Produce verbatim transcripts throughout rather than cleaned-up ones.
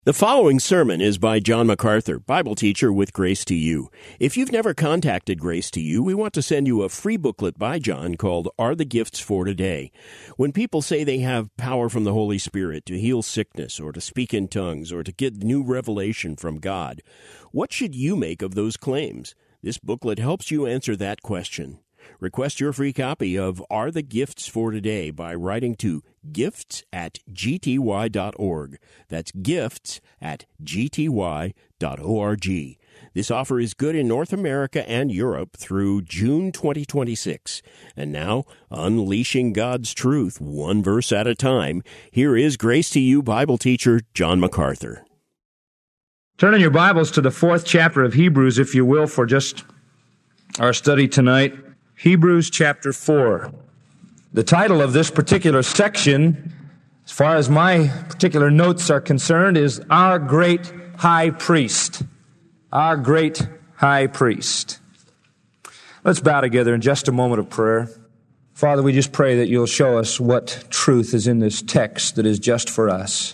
The following sermon is by John MacArthur, Bible teacher with Grace to You. If you've never contacted Grace to You, we want to send you a free booklet by John called Are the Gifts for Today? When people say they have power from the Holy Spirit to heal sickness or to speak in tongues or to get new revelation from God, what should you make of those claims? This booklet helps you answer that question. Request your free copy of Are the Gifts for Today by writing to gifts at g t y dot org. That's gifts at g t y dot org. This offer is good in North America and Europe through June twenty twenty-six. And now, unleashing God's truth one verse at a time, here is Grace to You Bible teacher John MacArthur. Turn in your Bibles to the fourth chapter of Hebrews, if you will, for just our study tonight. Hebrews chapter four. The title of this particular section, as far as my particular notes are concerned, is Our Great High Priest. Our Great High Priest. Let's bow together in just a moment of prayer. Father, we just pray that you'll show us what truth is in this text that is just for us.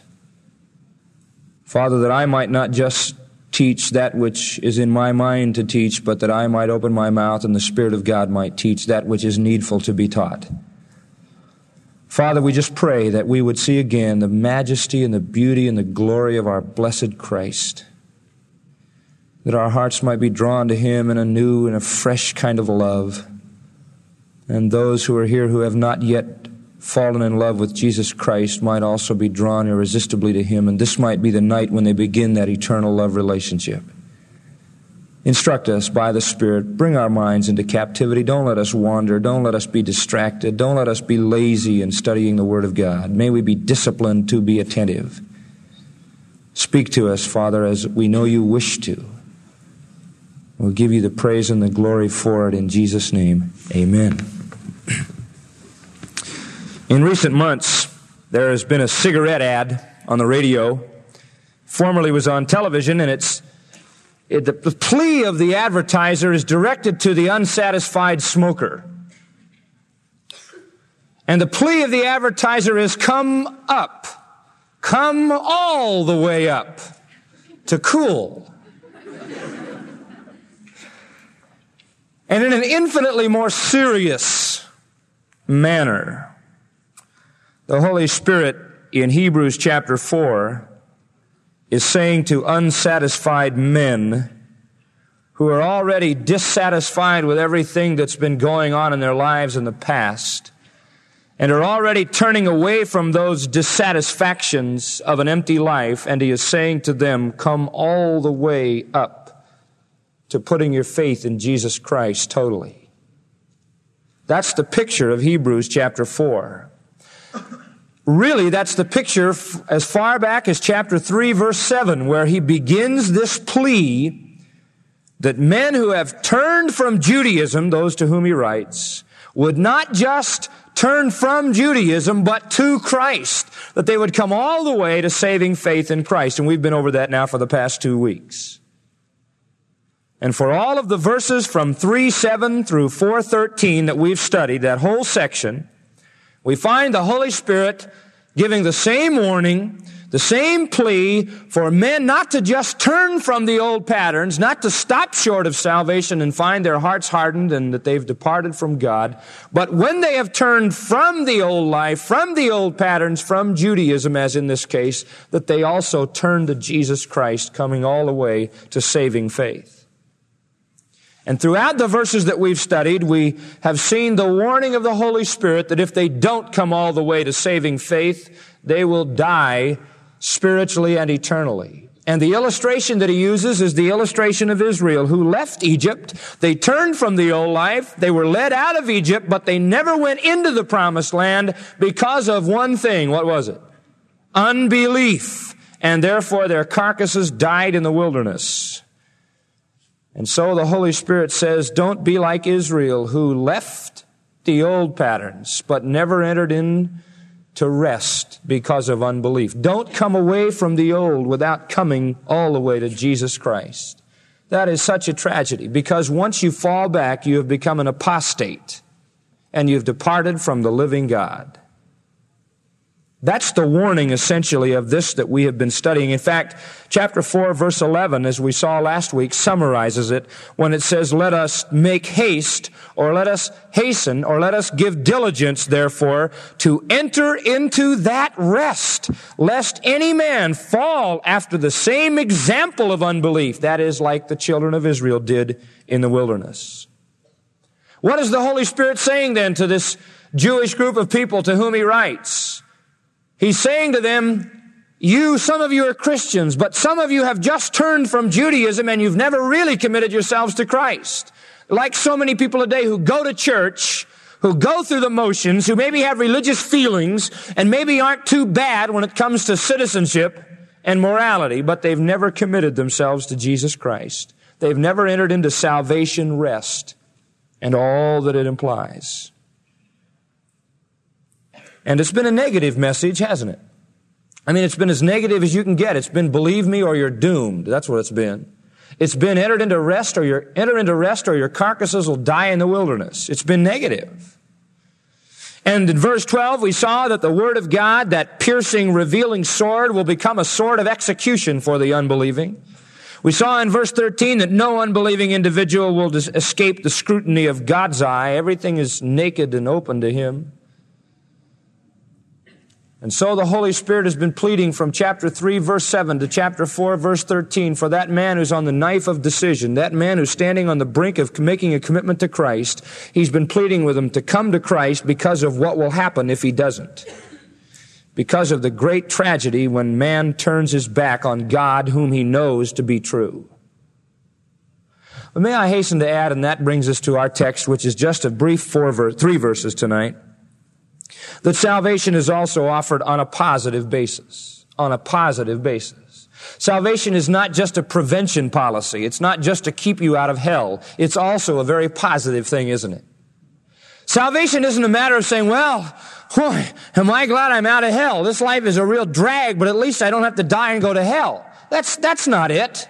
Father, that I might not just teach that which is in my mind to teach, but that I might open my mouth and the Spirit of God might teach that which is needful to be taught. Father, we just pray that we would see again the majesty and the beauty and the glory of our blessed Christ, that our hearts might be drawn to Him in a new and a fresh kind of love, and those who are here who have not yet fallen in love with Jesus Christ might also be drawn irresistibly to Him, and this might be the night when they begin that eternal love relationship. Instruct us by the Spirit. Bring our minds into captivity. Don't let us wander. Don't let us be distracted. Don't let us be lazy in studying the Word of God. May we be disciplined to be attentive. Speak to us, Father, as we know you wish to. We'll give you the praise and the glory for it in Jesus' name. Amen. In recent months, there has been a cigarette ad on the radio. Formerly was on television, and it's it, the, the plea of the advertiser is directed to the unsatisfied smoker. And the plea of the advertiser is, come up. Come all the way up to cool. And in an infinitely more serious manner, the Holy Spirit in Hebrews chapter four is saying to unsatisfied men who are already dissatisfied with everything that's been going on in their lives in the past and are already turning away from those dissatisfactions of an empty life, and He is saying to them, come all the way up to putting your faith in Jesus Christ totally. That's the picture of Hebrews chapter four. Really, that's the picture as far back as chapter three, verse seven, where he begins this plea that men who have turned from Judaism, those to whom he writes, would not just turn from Judaism, but to Christ, that they would come all the way to saving faith in Christ. And we've been over that now for the past two weeks. And for all of the verses from three seven through four thirteen that we've studied, that whole section, we find the Holy Spirit giving the same warning, the same plea for men not to just turn from the old patterns, not to stop short of salvation and find their hearts hardened and that they've departed from God, but when they have turned from the old life, from the old patterns, from Judaism, as in this case, that they also turn to Jesus Christ, coming all the way to saving faith. And throughout the verses that we've studied, we have seen the warning of the Holy Spirit that if they don't come all the way to saving faith, they will die spiritually and eternally. And the illustration that he uses is the illustration of Israel, who left Egypt. They turned from the old life. They were led out of Egypt, but they never went into the promised land because of one thing. What was it? Unbelief. And therefore their carcasses died in the wilderness. And so the Holy Spirit says, don't be like Israel, who left the old patterns, but never entered in to rest because of unbelief. Don't come away from the old without coming all the way to Jesus Christ. That is such a tragedy, because once you fall back, you have become an apostate, and you've departed from the living God. That's the warning, essentially, of this that we have been studying. In fact, chapter four, verse eleven, as we saw last week, summarizes it when it says, let us make haste, or let us hasten, or let us give diligence, therefore, to enter into that rest, lest any man fall after the same example of unbelief. That is, like the children of Israel did in the wilderness. What is the Holy Spirit saying then to this Jewish group of people to whom he writes? He's saying to them, you, some of you are Christians, but some of you have just turned from Judaism and you've never really committed yourselves to Christ. Like so many people today who go to church, who go through the motions, who maybe have religious feelings and maybe aren't too bad when it comes to citizenship and morality, but they've never committed themselves to Jesus Christ. They've never entered into salvation rest and all that it implies. And it's been a negative message, hasn't it? I mean, it's been as negative as you can get. It's been believe me or you're doomed. That's what it's been. It's been entered into rest or you're enter into rest or your carcasses will die in the wilderness. It's been negative. And in verse twelve, we saw that the Word of God, that piercing, revealing sword, will become a sword of execution for the unbelieving. We saw in verse thirteen that no unbelieving individual will escape the scrutiny of God's eye. Everything is naked and open to Him. And so the Holy Spirit has been pleading from chapter three, verse seven to chapter four, verse thirteen for that man who's on the knife of decision, that man who's standing on the brink of making a commitment to Christ. He's been pleading with him to come to Christ because of what will happen if he doesn't. Because of the great tragedy when man turns his back on God whom he knows to be true. But may I hasten to add, and that brings us to our text, which is just a brief four verse, three verses tonight, that salvation is also offered on a positive basis. On a positive basis. Salvation is not just a prevention policy. It's not just to keep you out of hell. It's also a very positive thing, isn't it? Salvation isn't a matter of saying, well, boy, am I glad I'm out of hell. This life is a real drag, but at least I don't have to die and go to hell. That's, that's not it.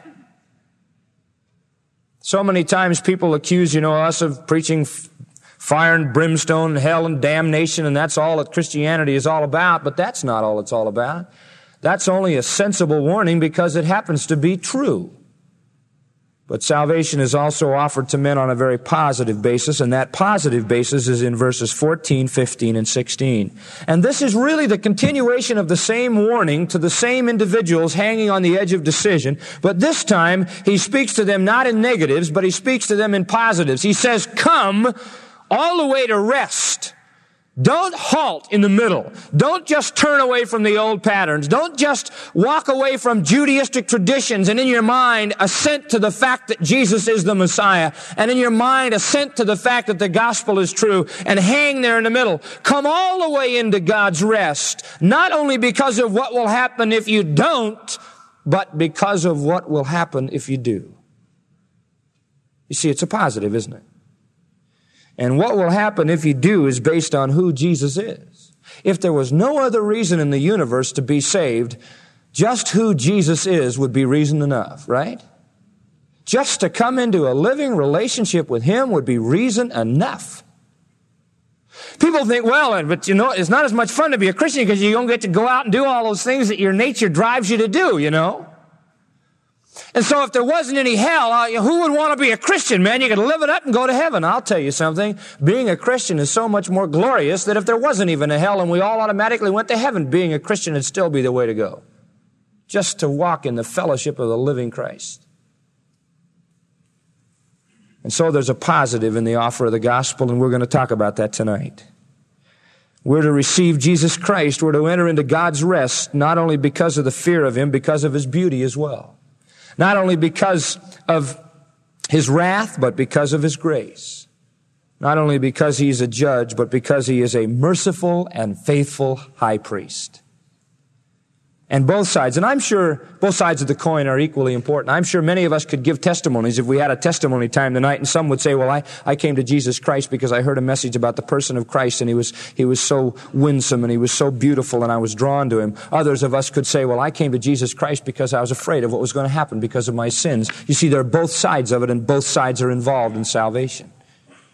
So many times people accuse, you know, us of preaching fire and brimstone, hell and damnation, and that's all that Christianity is all about, but that's not all it's all about. That's only a sensible warning because it happens to be true. But salvation is also offered to men on a very positive basis, and that positive basis is in verses fourteen, fifteen, and sixteen. And this is really the continuation of the same warning to the same individuals hanging on the edge of decision, but this time he speaks to them not in negatives, but he speaks to them in positives. He says, come all the way to rest. Don't halt in the middle. Don't just turn away from the old patterns. Don't just walk away from Judaistic traditions and in your mind assent to the fact that Jesus is the Messiah, and in your mind assent to the fact that the gospel is true, and hang there in the middle. Come all the way into God's rest, not only because of what will happen if you don't, but because of what will happen if you do. You see, it's a positive, isn't it? And what will happen if you do is based on who Jesus is. If there was no other reason in the universe to be saved, just who Jesus is would be reason enough, right? Just to come into a living relationship with Him would be reason enough. People think, well, but you know, it's not as much fun to be a Christian because you don't get to go out and do all those things that your nature drives you to do, you know? And so if there wasn't any hell, uh, who would want to be a Christian, man? You could live it up and go to heaven. I'll tell you something. Being a Christian is so much more glorious that if there wasn't even a hell and we all automatically went to heaven, being a Christian would still be the way to go. Just to walk in the fellowship of the living Christ. And so there's a positive in the offer of the gospel, and we're going to talk about that tonight. We're to receive Jesus Christ. We're to enter into God's rest, not only because of the fear of Him, because of His beauty as well. Not only because of His wrath, but because of His grace. Not only because He's a judge, but because He is a merciful and faithful high priest. And both sides, and I'm sure both sides of the coin are equally important. I'm sure many of us could give testimonies if we had a testimony time tonight, and some would say, well, I, I came to Jesus Christ because I heard a message about the person of Christ, and he was, he was so winsome, and he was so beautiful, and I was drawn to him. Others of us could say, well, I came to Jesus Christ because I was afraid of what was going to happen because of my sins. You see, there are both sides of it, and both sides are involved in salvation.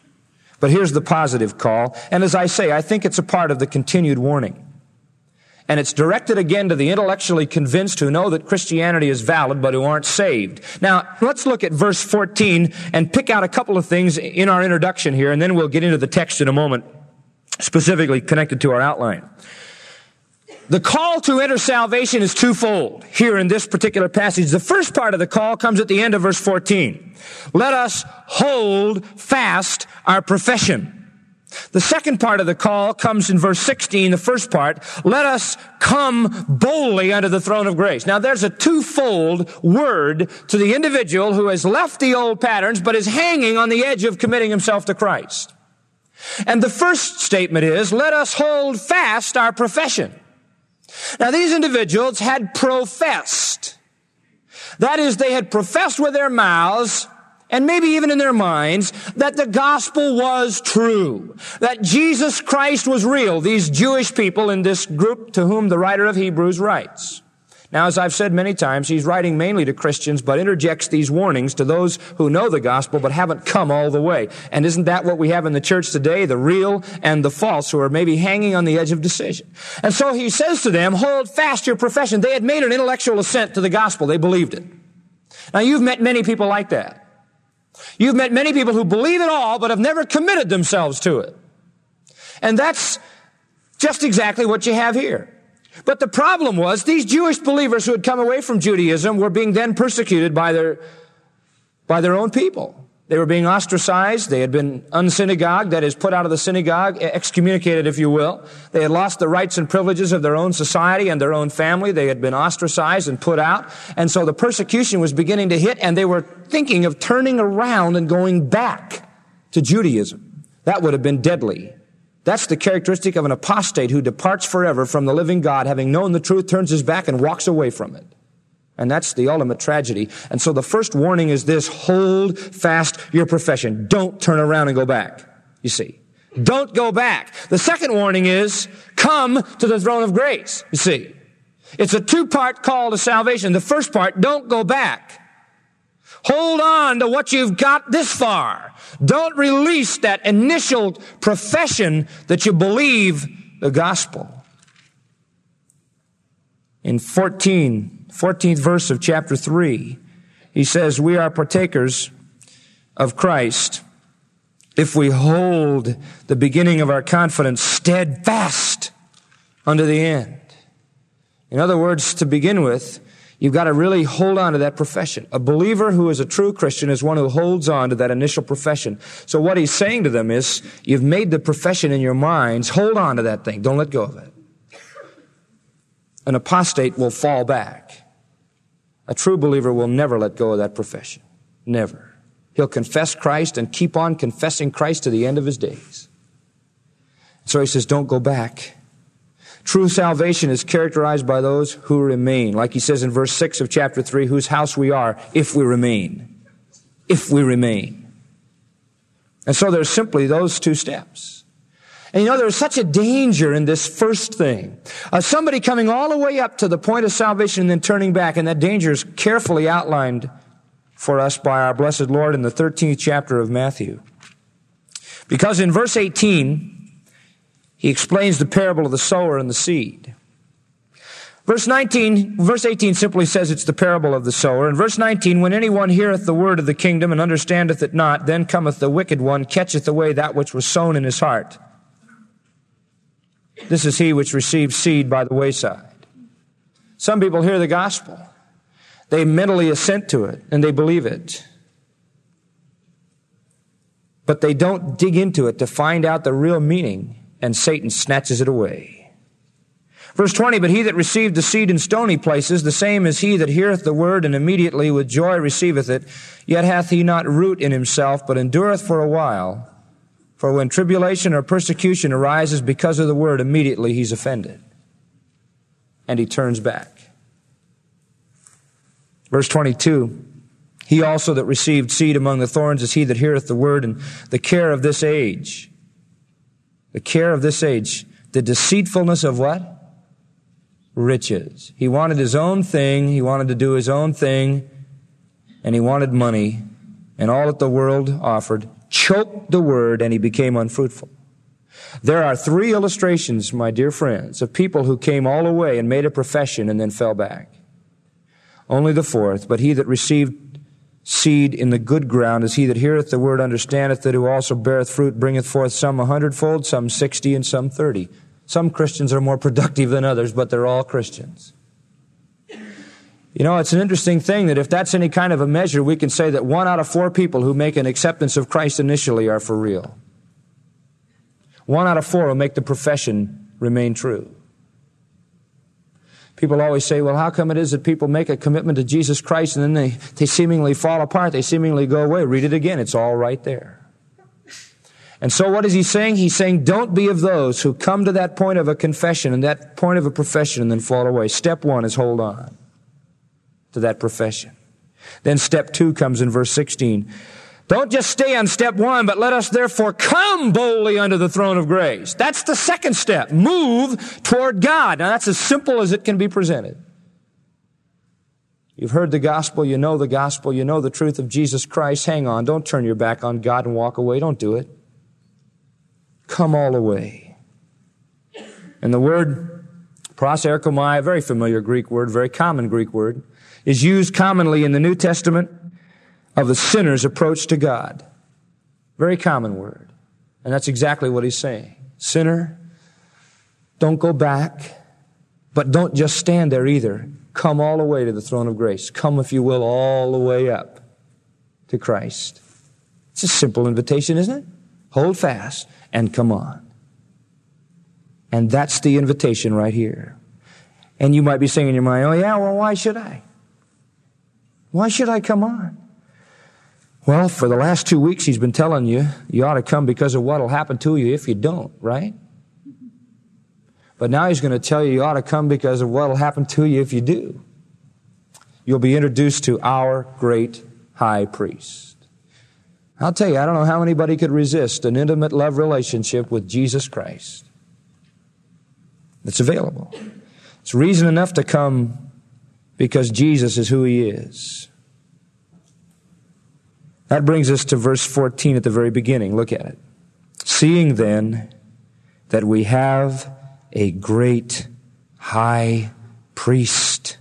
But here's the positive call, and as I say, I think it's a part of the continued warning. And it's directed again to the intellectually convinced who know that Christianity is valid but who aren't saved. Now, let's look at verse fourteen and pick out a couple of things in our introduction here, and then we'll get into the text in a moment, specifically connected to our outline. The call to enter salvation is twofold here in this particular passage. The first part of the call comes at the end of verse fourteen. Let us hold fast our profession. The second part of the call comes in verse sixteen, the first part. Let us come boldly unto the throne of grace. Now there's a twofold word to the individual who has left the old patterns but is hanging on the edge of committing himself to Christ. And the first statement is, let us hold fast our profession. Now these individuals had professed. That is, they had professed with their mouths, and maybe even in their minds, that the gospel was true, that Jesus Christ was real, these Jewish people in this group to whom the writer of Hebrews writes. Now, as I've said many times, he's writing mainly to Christians, but interjects these warnings to those who know the gospel but haven't come all the way. And isn't that what we have in the church today? The real and the false, who are maybe hanging on the edge of decision. And so he says to them, hold fast your profession. They had made an intellectual assent to the gospel. They believed it. Now, you've met many people like that. You've met many people who believe it all but have never committed themselves to it. And that's just exactly what you have here. But the problem was these Jewish believers who had come away from Judaism were being then persecuted by their, by their own people. They were being ostracized. They had been unsynagogued, that is, put out of the synagogue, excommunicated, if you will. They had lost the rights and privileges of their own society and their own family. They had been ostracized and put out. And so the persecution was beginning to hit, and they were thinking of turning around and going back to Judaism. That would have been deadly. That's the characteristic of an apostate who departs forever from the living God, having known the truth, turns his back and walks away from it. And that's the ultimate tragedy. And so the first warning is this: hold fast your profession. Don't turn around and go back. You see, don't go back. The second warning is come to the throne of grace. You see, it's a two-part call to salvation. The first part, don't go back. Hold on to what you've got this far. Don't release that initial profession that you believe the gospel. In fourteen, fourteenth verse of chapter three, he says, we are partakers of Christ if we hold the beginning of our confidence steadfast unto the end. In other words, to begin with, you've got to really hold on to that profession. A believer who is a true Christian is one who holds on to that initial profession. So what he's saying to them is, you've made the profession in your minds, hold on to that thing. Don't let go of it. An apostate will fall back. A true believer will never let go of that profession. Never. He'll confess Christ and keep on confessing Christ to the end of his days. So he says, don't go back. True salvation is characterized by those who remain. Like he says in verse six of chapter three, whose house we are, if we remain. If we remain. And so there's simply those two steps. And you know, there's such a danger in this first thing. Uh, somebody coming all the way up to the point of salvation and then turning back. And that danger is carefully outlined for us by our blessed Lord in the thirteenth chapter of Matthew. Because in verse eighteen, he explains the parable of the sower and the seed. Verse nineteen, verse eighteen simply says it's the parable of the sower. In verse nineteen, when anyone heareth the word of the kingdom and understandeth it not, then cometh the wicked one, catcheth away that which was sown in his heart. This is he which receives seed by the wayside. Some people hear the gospel. They mentally assent to it and they believe it. But they don't dig into it to find out the real meaning, and Satan snatches it away. Verse twenty, but he that received the seed in stony places, the same is he that heareth the word, and immediately with joy receiveth it, yet hath he not root in himself, but endureth for a while. For when tribulation or persecution arises because of the word, immediately he's offended. And he turns back. Verse twenty-two, he also that received seed among the thorns is he that heareth the word, and the care of this age, the care of this age, the deceitfulness of what? Riches. He wanted his own thing, he wanted to do his own thing, and he wanted money, and all that the world offered choked the word, and he became unfruitful. There are three illustrations, my dear friends, of people who came all the way and made a profession and then fell back. Only the fourth, but he that received seed in the good ground is he that heareth the word, understandeth it, who also beareth fruit, bringeth forth some a hundredfold, some sixty, and some thirty. Some Christians are more productive than others, but they're all Christians. You know, it's an interesting thing that if that's any kind of a measure, we can say that one out of four people who make an acceptance of Christ initially are for real. One out of four who make the profession remain true. People always say, well, how come it is that people make a commitment to Jesus Christ and then they, they seemingly fall apart, they seemingly go away? Read it again. It's all right there. And so what is he saying? He's saying, don't be of those who come to that point of a confession and that point of a profession and then fall away. Step one is hold on to that profession. Then step two comes in verse sixteen. Don't just stay on step one, but let us therefore come boldly unto the throne of grace. That's the second step. Move toward God. Now that's as simple as it can be presented. You've heard the gospel, you know the gospel, you know the truth of Jesus Christ. Hang on, don't turn your back on God and walk away. Don't do it. Come all the way. And the word proserchomai, a very familiar Greek word, very common Greek word, is used commonly in the New Testament of the sinner's approach to God. Very common word. And that's exactly what he's saying. Sinner, don't go back, but don't just stand there either. Come all the way to the throne of grace. Come, if you will, all the way up to Christ. It's a simple invitation, isn't it? Hold fast and come on. And that's the invitation right here. And you might be saying in your mind, oh yeah, well, why should I? Why should I come on? Well, for the last two weeks, he's been telling you, you ought to come because of what will happen to you if you don't, right? But now he's going to tell you, you ought to come because of what will happen to you if you do. You'll be introduced to our great high priest. I'll tell you, I don't know how anybody could resist an intimate love relationship with Jesus Christ. It's available. It's reason enough to come because Jesus is who he is. That brings us to verse fourteen at the very beginning. Look at it. Seeing then that we have a great high priest.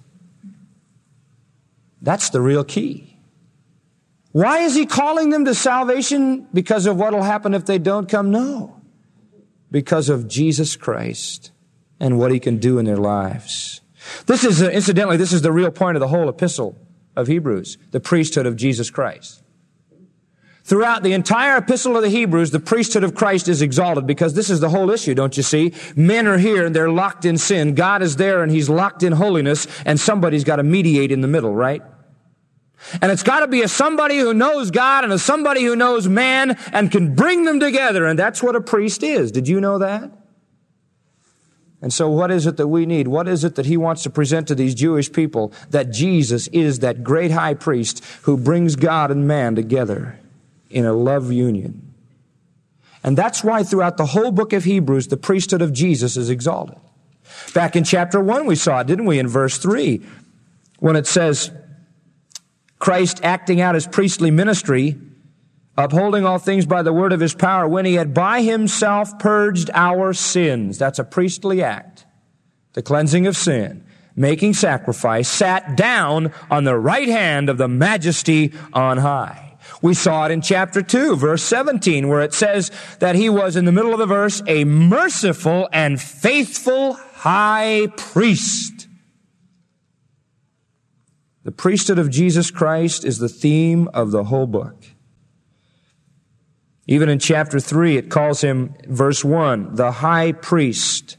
That's the real key. Why is he calling them to salvation? Because of what will happen if they don't come? No. Because of Jesus Christ and what he can do in their lives. This is, uh, incidentally, this is the real point of the whole epistle of Hebrews, the priesthood of Jesus Christ. Throughout the entire epistle of the Hebrews, the priesthood of Christ is exalted because this is the whole issue, don't you see? Men are here and they're locked in sin. God is there and he's locked in holiness, and somebody's got to mediate in the middle, right? And it's got to be a somebody who knows God and a somebody who knows man and can bring them together, and that's what a priest is. Did you know that? And so what is it that we need? What is it that he wants to present to these Jewish people? That Jesus is that great high priest who brings God and man together in a love union. And that's why throughout the whole book of Hebrews, the priesthood of Jesus is exalted. Back in chapter one, we saw it, didn't we, in verse three, when it says, Christ acting out his priestly ministry, upholding all things by the word of his power, when he had by himself purged our sins. That's a priestly act. The cleansing of sin, making sacrifice, sat down on the right hand of the majesty on high. We saw it in chapter two, verse seventeen, where it says that he was, in the middle of the verse, a merciful and faithful high priest. The priesthood of Jesus Christ is the theme of the whole book. Even in chapter three, it calls him, verse one, the high priest,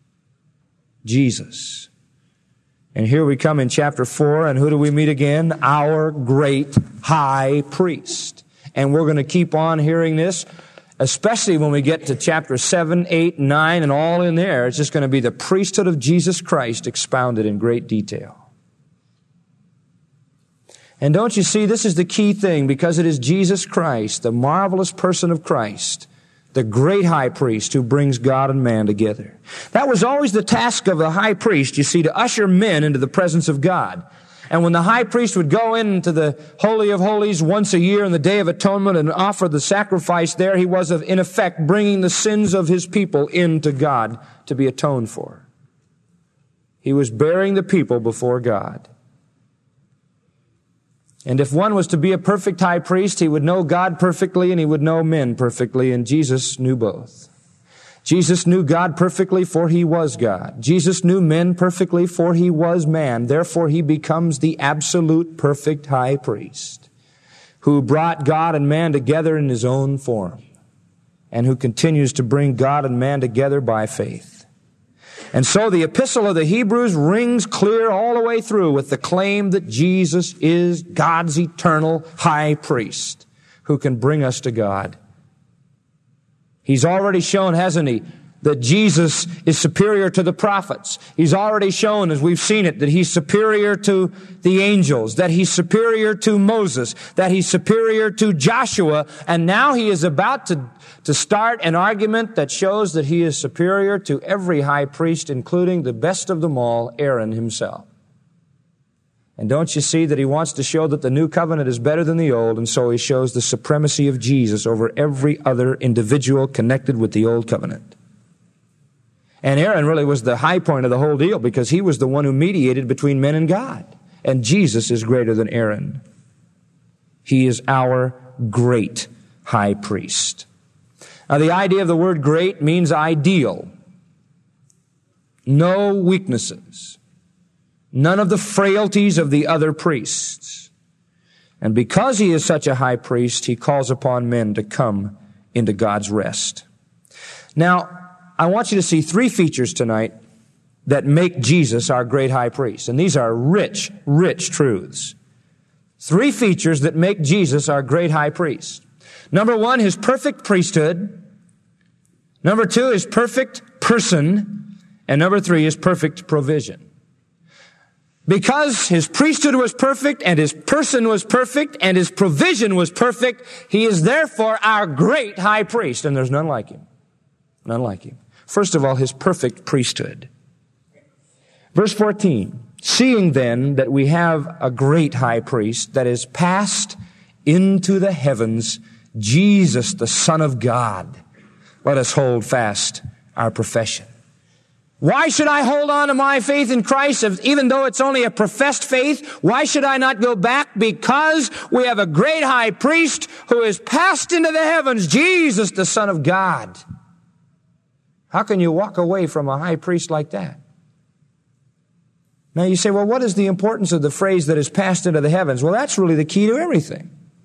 Jesus. And here we come in chapter four, and who do we meet again? Our great high priest. And we're going to keep on hearing this, especially when we get to chapter seven, eight, nine, and all in there. It's just going to be the priesthood of Jesus Christ expounded in great detail. And don't you see, this is the key thing, because it is Jesus Christ, the marvelous person of Christ, the great high priest who brings God and man together. That was always the task of the high priest, you see, to usher men into the presence of God. And when the high priest would go into the Holy of Holies once a year in the Day of Atonement and offer the sacrifice there, he was, in effect, bringing the sins of his people into God to be atoned for. He was bearing the people before God. And if one was to be a perfect high priest, he would know God perfectly and he would know men perfectly, and Jesus knew both. Jesus knew God perfectly, for he was God. Jesus knew men perfectly, for he was man. Therefore, he becomes the absolute perfect high priest who brought God and man together in his own form and who continues to bring God and man together by faith. And so the epistle of the Hebrews rings clear all the way through with the claim that Jesus is God's eternal high priest who can bring us to God. He's already shown, hasn't he, that Jesus is superior to the prophets. He's already shown, as we've seen it, that he's superior to the angels, that he's superior to Moses, that he's superior to Joshua, and now he is about to, to start an argument that shows that he is superior to every high priest, including the best of them all, Aaron himself. And don't you see that he wants to show that the new covenant is better than the old, and so he shows the supremacy of Jesus over every other individual connected with the old covenant. And Aaron really was the high point of the whole deal because he was the one who mediated between men and God. And Jesus is greater than Aaron. He is our great high priest. Now, the idea of the word great means ideal. No weaknesses. None of the frailties of the other priests. And because he is such a high priest, he calls upon men to come into God's rest. Now, I want you to see three features tonight that make Jesus our great high priest. And these are rich, rich truths. Three features that make Jesus our great high priest. Number one, his perfect priesthood. Number two, his perfect person. And number three, his perfect provision. Because his priesthood was perfect and his person was perfect and his provision was perfect, he is therefore our great high priest. And there's none like him. None like him. First of all, his perfect priesthood. Verse fourteen, seeing then that we have a great high priest that is passed into the heavens, Jesus, the Son of God, let us hold fast our profession. Why should I hold on to my faith in Christ, even though it's only a professed faith? Why should I not go back? Because we have a great high priest who is passed into the heavens, Jesus, the Son of God. How can you walk away from a high priest like that? Now you say, well, what is the importance of the phrase that is passed into the heavens? Well, that's really the key to everything.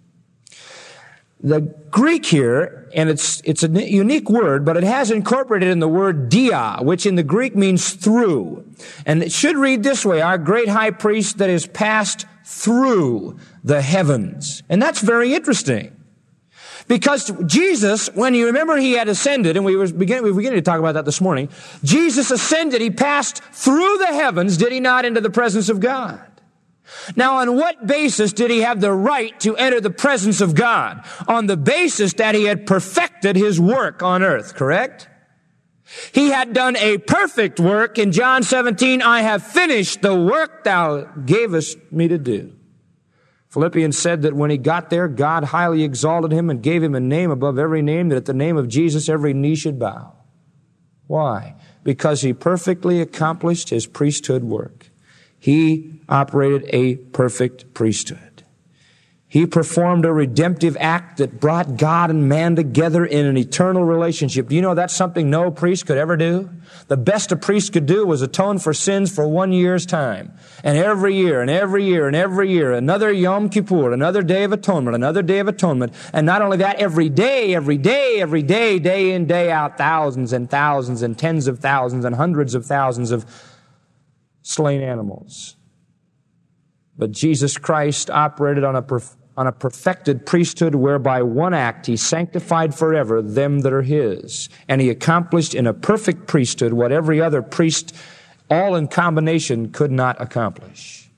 The Greek here, and it's, it's a unique word, but it has incorporated in the word dia, which in the Greek means through. And it should read this way, our great high priest that is passed through the heavens. And that's very interesting. Because Jesus, when you remember he had ascended, and we were beginning, we were beginning to talk about that this morning, Jesus ascended, he passed through the heavens, did he not, into the presence of God? Now, on what basis did he have the right to enter the presence of God? On the basis that he had perfected his work on earth, correct? He had done a perfect work. In John seventeen, I have finished the work thou gavest me to do. Philippians said that when he got there, God highly exalted him and gave him a name above every name, that at the name of Jesus every knee should bow. Why? Because he perfectly accomplished his priesthood work. He operated a perfect priesthood. He performed a redemptive act that brought God and man together in an eternal relationship. Do you know that's something no priest could ever do? The best a priest could do was atone for sins for one year's time. And every year, and every year, and every year, another Yom Kippur, another day of atonement, another day of atonement. And not only that, every day, every day, every day, day in, day out, thousands and thousands and tens of thousands and hundreds of thousands of slain animals. But Jesus Christ operated on a perf- on a perfected priesthood whereby one act he sanctified forever them that are his. And he accomplished in a perfect priesthood what every other priest, all in combination, could not accomplish.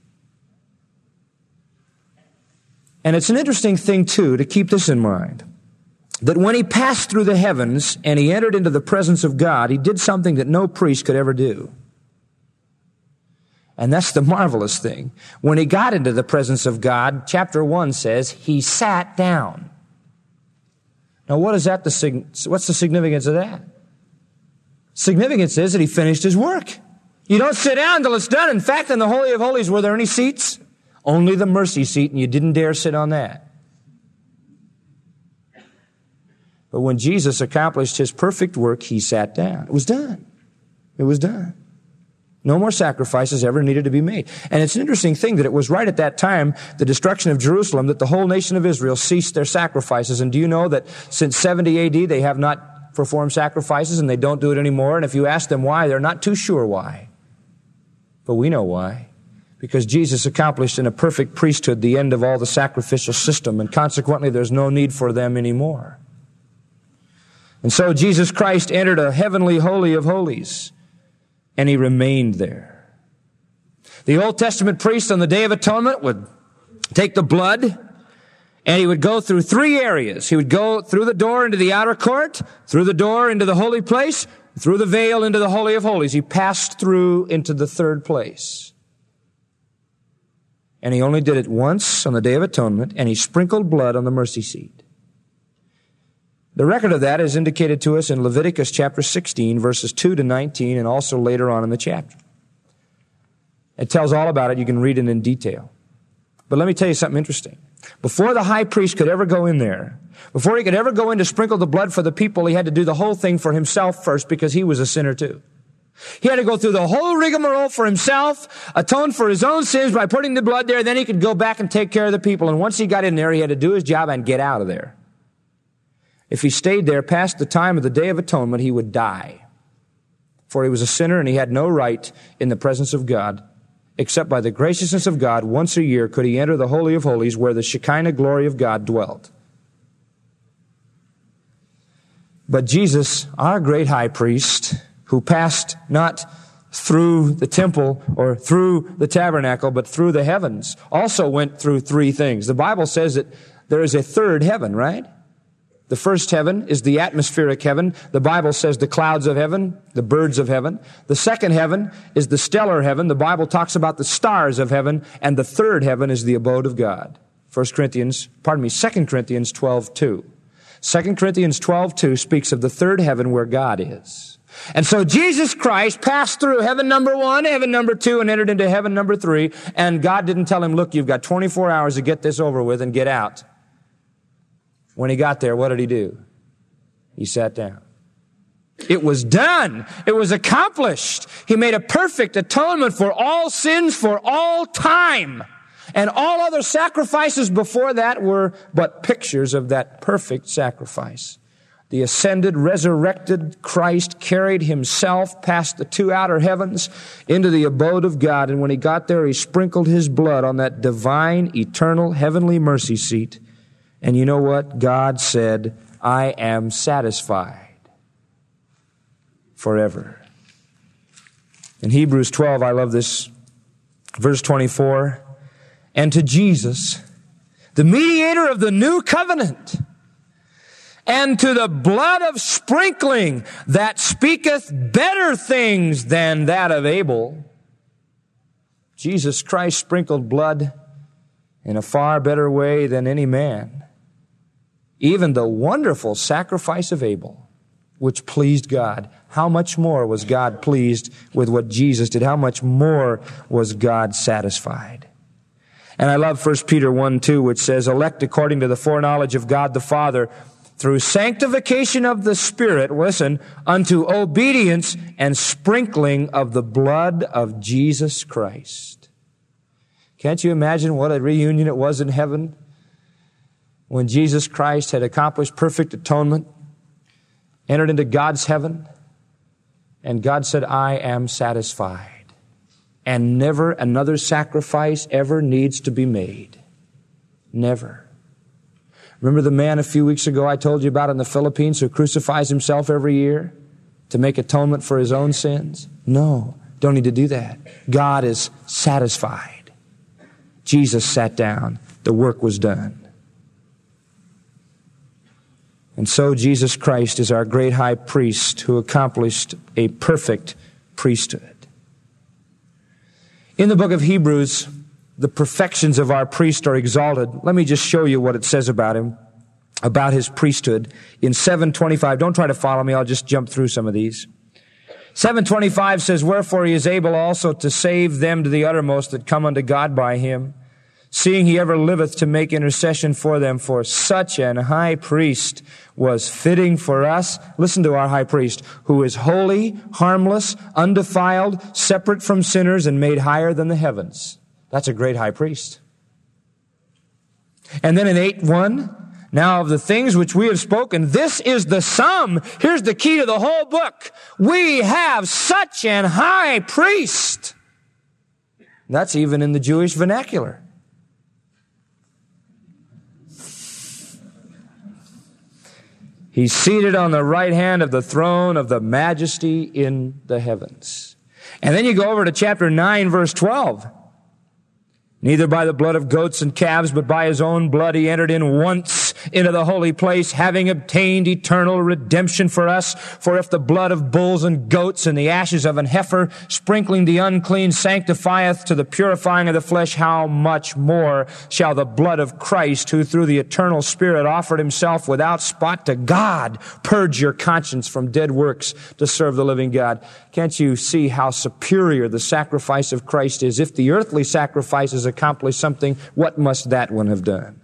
And it's an interesting thing, too, to keep this in mind, that when he passed through the heavens and he entered into the presence of God, he did something that no priest could ever do. And that's the marvelous thing. When he got into the presence of God, chapter one says, he sat down. Now, what is that? The sig- what's the significance of that? Significance is that he finished his work. You don't sit down until it's done. In fact, in the Holy of Holies, were there any seats? Only the mercy seat, and you didn't dare sit on that. But when Jesus accomplished his perfect work, he sat down. It was done. It was done. No more sacrifices ever needed to be made. And it's an interesting thing that it was right at that time, the destruction of Jerusalem, that the whole nation of Israel ceased their sacrifices. And do you know that since seventy A D, they have not performed sacrifices and they don't do it anymore? And if you ask them why, they're not too sure why. But we know why. Because Jesus accomplished in a perfect priesthood the end of all the sacrificial system, and consequently there's no need for them anymore. And so Jesus Christ entered a heavenly holy of holies, and he remained there. The Old Testament priest on the Day of Atonement would take the blood, and he would go through three areas. He would go through the door into the outer court, through the door into the holy place, through the veil into the Holy of Holies. He passed through into the third place. And he only did it once on the Day of Atonement, and he sprinkled blood on the mercy seat. The record of that is indicated to us in Leviticus chapter sixteen, verses two to nineteen, and also later on in the chapter. It tells all about it. You can read it in detail. But let me tell you something interesting. Before the high priest could ever go in there, before he could ever go in to sprinkle the blood for the people, he had to do the whole thing for himself first, because he was a sinner too. He had to go through the whole rigmarole for himself, atone for his own sins by putting the blood there, then he could go back and take care of the people. And once he got in there, he had to do his job and get out of there. If he stayed there past the time of the Day of Atonement, he would die. For he was a sinner and he had no right in the presence of God, except by the graciousness of God. Once a year could he enter the Holy of Holies, where the Shekinah glory of God dwelt. But Jesus, our great high priest, who passed not through the temple or through the tabernacle, but through the heavens, also went through three things. The Bible says that there is a third heaven, right? The first heaven is the atmospheric heaven. The Bible says the clouds of heaven, the birds of heaven. The second heaven is the stellar heaven. The Bible talks about the stars of heaven. And the third heaven is the abode of God. First Corinthians, pardon me, Second Corinthians twelve two. Second Corinthians twelve two speaks of the third heaven where God is. And so Jesus Christ passed through heaven number one, heaven number two, and entered into heaven number three. And God didn't tell him, look, you've got twenty-four hours to get this over with and get out. When he got there, what did he do? He sat down. It was done. It was accomplished. He made a perfect atonement for all sins for all time. And all other sacrifices before that were but pictures of that perfect sacrifice. The ascended, resurrected Christ carried himself past the two outer heavens into the abode of God. And when he got there, he sprinkled his blood on that divine, eternal, heavenly mercy seat. And you know what? God said, I am satisfied forever. In Hebrews twelve, I love this, verse twenty-four, and to Jesus, the mediator of the new covenant, and to the blood of sprinkling that speaketh better things than that of Abel. Jesus Christ sprinkled blood in a far better way than any man. Even the wonderful sacrifice of Abel, which pleased God. How much more was God pleased with what Jesus did? How much more was God satisfied? And I love First Peter one two, which says, elect according to the foreknowledge of God the Father, through sanctification of the Spirit, listen, unto obedience and sprinkling of the blood of Jesus Christ. Can't you imagine what a reunion it was in heaven when Jesus Christ had accomplished perfect atonement, entered into God's heaven, and God said, I am satisfied. And never another sacrifice ever needs to be made. Never. Remember the man a few weeks ago I told you about in the Philippines who crucifies himself every year to make atonement for his own sins? No, don't need to do that. God is satisfied. Jesus sat down. The work was done. And so Jesus Christ is our great high priest who accomplished a perfect priesthood. In the book of Hebrews, the perfections of our priest are exalted. Let me just show you what it says about him, about his priesthood. In seven twenty-five, don't try to follow me, I'll just jump through some of these. seven twenty-five says, wherefore he is able also to save them to the uttermost that come unto God by him, seeing he ever liveth to make intercession for them. For such an high priest was fitting for us. Listen to our high priest, who is holy, harmless, undefiled, separate from sinners, and made higher than the heavens. That's a great high priest. And then in eight one, now of the things which we have spoken, this is the sum. Here's the key to the whole book. We have such an high priest. That's even in the Jewish vernacular. He's seated on the right hand of the throne of the majesty in the heavens. And then you go over to chapter nine, verse twelve. Neither by the blood of goats and calves, but by his own blood he entered in once into the holy place, having obtained eternal redemption for us. For if the blood of bulls and goats and the ashes of an heifer, sprinkling the unclean, sanctifieth to the purifying of the flesh, how much more shall the blood of Christ, who through the eternal Spirit offered himself without spot to God, purge your conscience from dead works to serve the living God? Can't you see how superior the sacrifice of Christ is? If the earthly sacrifices accomplish something, what must that one have done?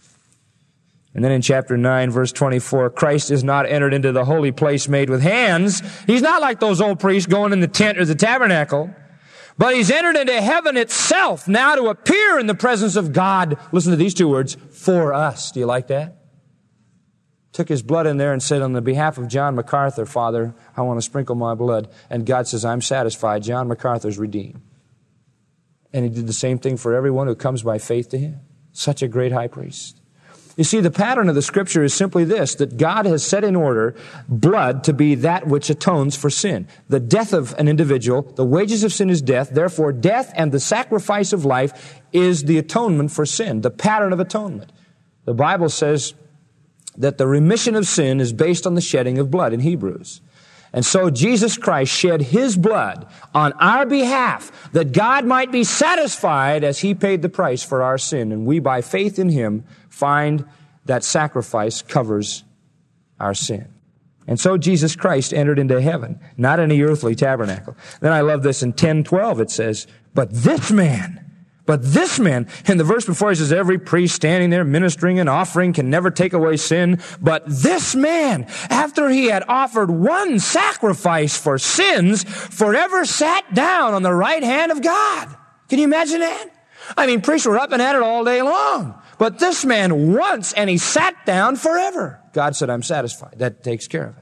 And then in chapter nine, verse twenty-four, Christ is not entered into the holy place made with hands. He's not like those old priests going in the tent or the tabernacle, but he's entered into heaven itself now to appear in the presence of God. Listen to these two words, for us. Do you like that? Took his blood in there and said, on the behalf of John MacArthur, Father, I want to sprinkle my blood. And God says, I'm satisfied. John MacArthur's redeemed. And he did the same thing for everyone who comes by faith to him. Such a great high priest. You see, the pattern of the Scripture is simply this, that God has set in order blood to be that which atones for sin. The death of an individual, the wages of sin is death. Therefore, death and the sacrifice of life is the atonement for sin, the pattern of atonement. The Bible says that the remission of sin is based on the shedding of blood in Hebrews. And so Jesus Christ shed his blood on our behalf that God might be satisfied as he paid the price for our sin. And we, by faith in him, find that sacrifice covers our sin. And so Jesus Christ entered into heaven, not any earthly tabernacle. Then I love this in ten twelve. It says, but this man... But this man, in the verse before, he says, every priest standing there ministering and offering can never take away sin. But this man, after he had offered one sacrifice for sins, forever sat down on the right hand of God. Can you imagine that? I mean, priests were up and at it all day long. But this man once, and he sat down forever. God said, I'm satisfied. That takes care of it.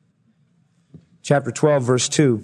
Chapter twelve, verse two.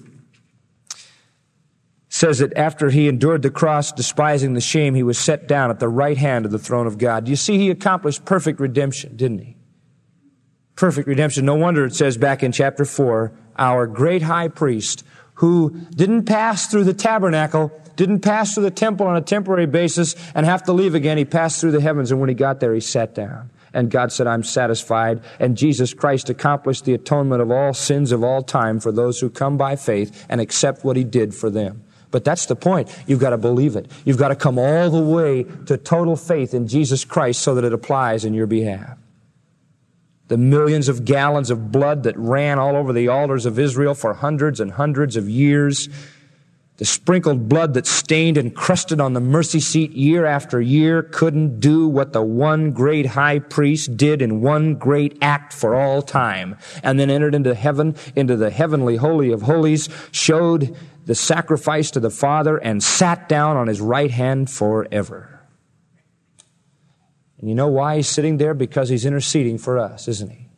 Says that after he endured the cross, despising the shame, he was set down at the right hand of the throne of God. You see, he accomplished perfect redemption, didn't he? Perfect redemption. No wonder it says back in chapter four, our great high priest, who didn't pass through the tabernacle, didn't pass through the temple on a temporary basis and have to leave again. He passed through the heavens, and when he got there, he sat down. And God said, I'm satisfied. And Jesus Christ accomplished the atonement of all sins of all time for those who come by faith and accept what he did for them. But that's the point. You've got to believe it. You've got to come all the way to total faith in Jesus Christ so that it applies in your behalf. The millions of gallons of blood that ran all over the altars of Israel for hundreds and hundreds of years, the sprinkled blood that stained and crusted on the mercy seat year after year couldn't do what the one great high priest did in one great act for all time, and then entered into heaven, into the heavenly holy of holies, showed the sacrifice to the Father, and sat down on his right hand forever. And you know why he's sitting there? Because he's interceding for us, isn't he?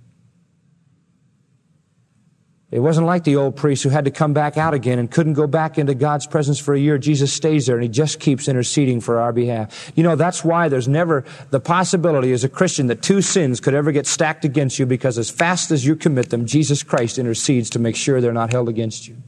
It wasn't like the old priest who had to come back out again and couldn't go back into God's presence for a year. Jesus stays there and he just keeps interceding for our behalf. You know, that's why there's never the possibility as a Christian that two sins could ever get stacked against you, because as fast as you commit them, Jesus Christ intercedes to make sure they're not held against you.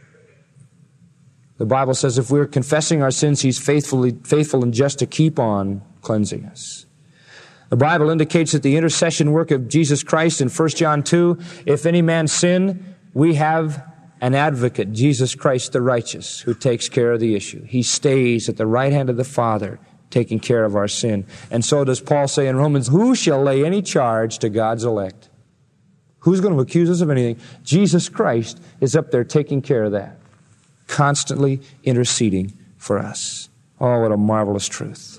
The Bible says if we're confessing our sins, he's faithfully, faithful and just to keep on cleansing us. The Bible indicates that the intercession work of Jesus Christ in First John two, if any man sin, we have an advocate, Jesus Christ the righteous, who takes care of the issue. He stays at the right hand of the Father, taking care of our sin. And so does Paul say in Romans, who shall lay any charge to God's elect? Who's going to accuse us of anything? Jesus Christ is up there taking care of that, constantly interceding for us. Oh, what a marvelous truth.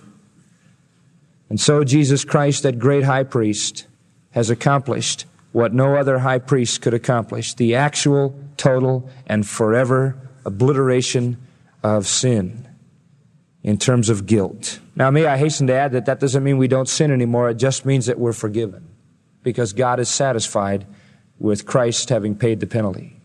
And so Jesus Christ, that great high priest, has accomplished what no other high priest could accomplish, the actual, total, and forever obliteration of sin in terms of guilt. Now, may I hasten to add that that doesn't mean we don't sin anymore. It just means that we're forgiven, because God is satisfied with Christ having paid the penalty.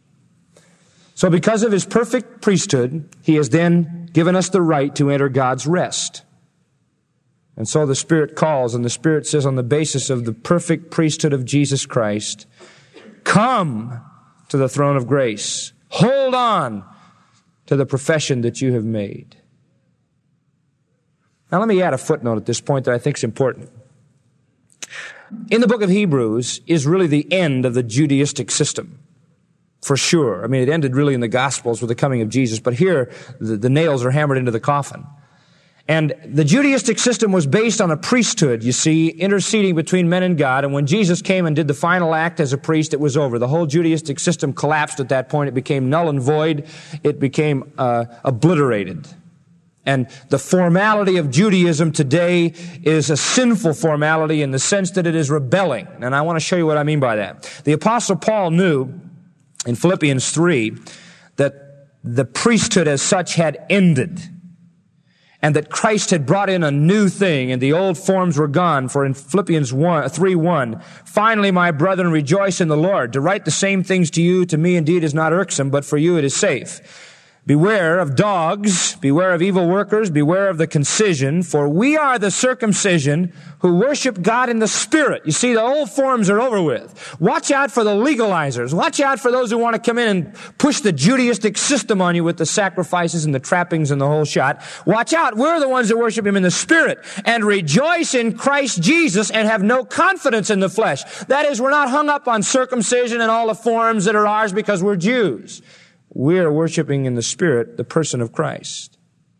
So because of his perfect priesthood, he has then given us the right to enter God's rest. And so the Spirit calls, and the Spirit says, on the basis of the perfect priesthood of Jesus Christ, come to the throne of grace. Hold on to the profession that you have made. Now let me add a footnote at this point that I think is important. In the book of Hebrews is really the end of the Judaistic system, for sure. I mean, it ended really in the Gospels with the coming of Jesus, but here the, the nails are hammered into the coffin. And the Judaistic system was based on a priesthood, you see, interceding between men and God. And when Jesus came and did the final act as a priest, it was over. The whole Judaistic system collapsed at that point. It became null and void. It became uh, obliterated. And the formality of Judaism today is a sinful formality in the sense that it is rebelling. And I want to show you what I mean by that. The Apostle Paul knew in Philippians three that the priesthood as such had ended, and that Christ had brought in a new thing, and the old forms were gone. For in Philippians three one, finally, my brethren, rejoice in the Lord. To write the same things to you, to me indeed is not irksome, but for you it is safe. Beware of dogs, beware of evil workers, beware of the concision, for we are the circumcision who worship God in the Spirit. You see, the old forms are over with. Watch out for the legalizers. Watch out for those who want to come in and push the Judaistic system on you with the sacrifices and the trappings and the whole shot. Watch out. We're the ones that worship Him in the Spirit and rejoice in Christ Jesus and have no confidence in the flesh. That is, we're not hung up on circumcision and all the forms that are ours because we're Jews. We are worshiping in the Spirit the person of Christ.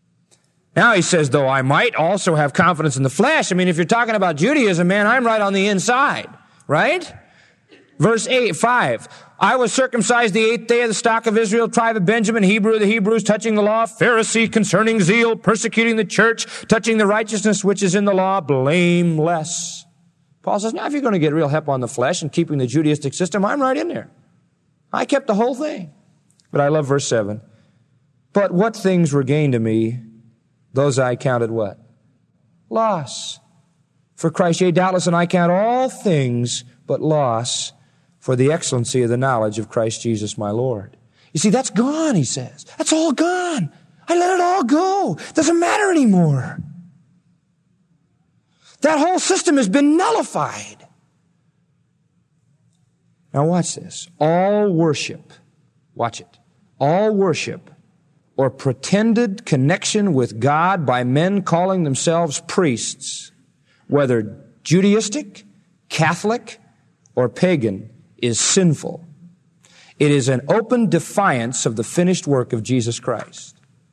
Now he says, though I might also have confidence in the flesh. I mean, if you're talking about Judaism, man, I'm right on the inside, right? Verse eight, five. I was circumcised the eighth day of the stock of Israel, tribe of Benjamin, Hebrew of the Hebrews, touching the law, Pharisee, concerning zeal, persecuting the church, touching the righteousness which is in the law, blameless. Paul says, now if you're going to get real hep on the flesh and keeping the Judaistic system, I'm right in there. I kept the whole thing. But I love verse seven. But what things were gained to me, those I counted what? Loss. For Christ, yea, doubtless, and I count all things but loss for the excellency of the knowledge of Christ Jesus my Lord. You see, that's gone, he says. That's all gone. I let it all go. It doesn't matter anymore. That whole system has been nullified. Now watch this. All worship, watch it. All worship or pretended connection with God by men calling themselves priests, whether Judaistic, Catholic, or pagan, is sinful. It is an open defiance of the finished work of Jesus Christ.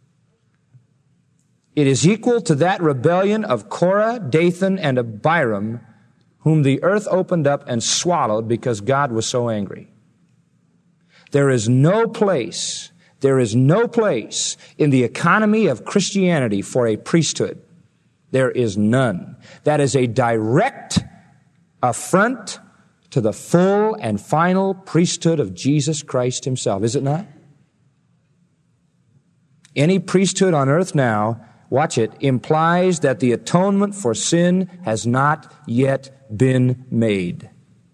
It is equal to that rebellion of Korah, Dathan, and Abiram, whom the earth opened up and swallowed because God was so angry. There is no place, there is no place in the economy of Christianity for a priesthood. There is none. That is a direct affront to the full and final priesthood of Jesus Christ Himself, is it not? Any priesthood on earth now, watch it, implies that the atonement for sin has not yet been made.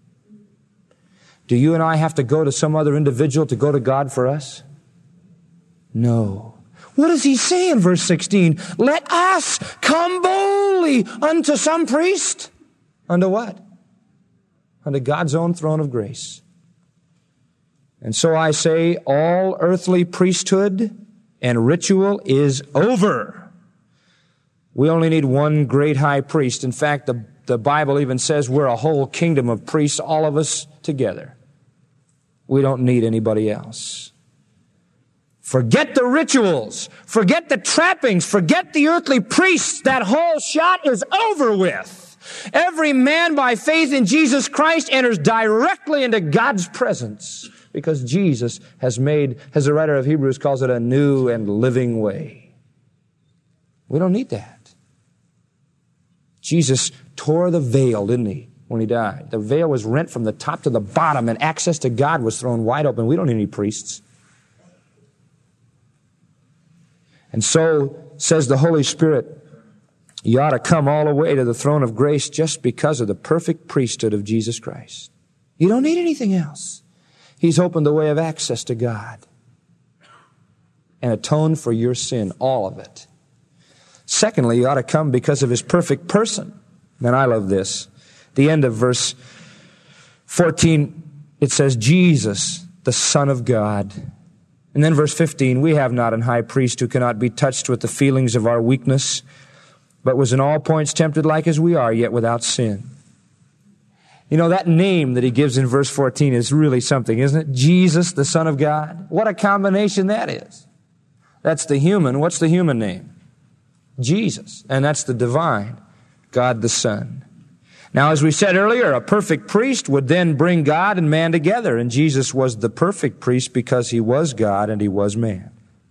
Do you and I have to go to some other individual to go to God for us? No. What does he say in verse sixteen? Let us come boldly unto some priest. Unto what? Unto God's own throne of grace. And so I say, all earthly priesthood and ritual is over. We only need one great high priest. In fact, the, the Bible even says we're a whole kingdom of priests, all of us together. We don't need anybody else. Forget the rituals. Forget the trappings. Forget the earthly priests. That whole shot is over with. Every man by faith in Jesus Christ enters directly into God's presence because Jesus has made, as the writer of Hebrews calls it, a new and living way. We don't need that. Jesus tore the veil, didn't he, when he died? The veil was rent from the top to the bottom, and access to God was thrown wide open. We don't need any priests. And so, says the Holy Spirit, you ought to come all the way to the throne of grace just because of the perfect priesthood of Jesus Christ. You don't need anything else. He's opened the way of access to God and atoned for your sin, all of it. Secondly, you ought to come because of His perfect person. And I love this. The end of verse fourteen, it says, Jesus, the Son of God. And then verse fifteen, we have not an high priest who cannot be touched with the feelings of our weakness, but was in all points tempted like as we are, yet without sin. You know, that name that he gives in verse fourteen is really something, isn't it? Jesus, the Son of God. What a combination that is. That's the human. What's the human name? Jesus. And that's the divine, God the Son. Now, as we said earlier, a perfect priest would then bring God and man together, and Jesus was the perfect priest because He was God and He was man.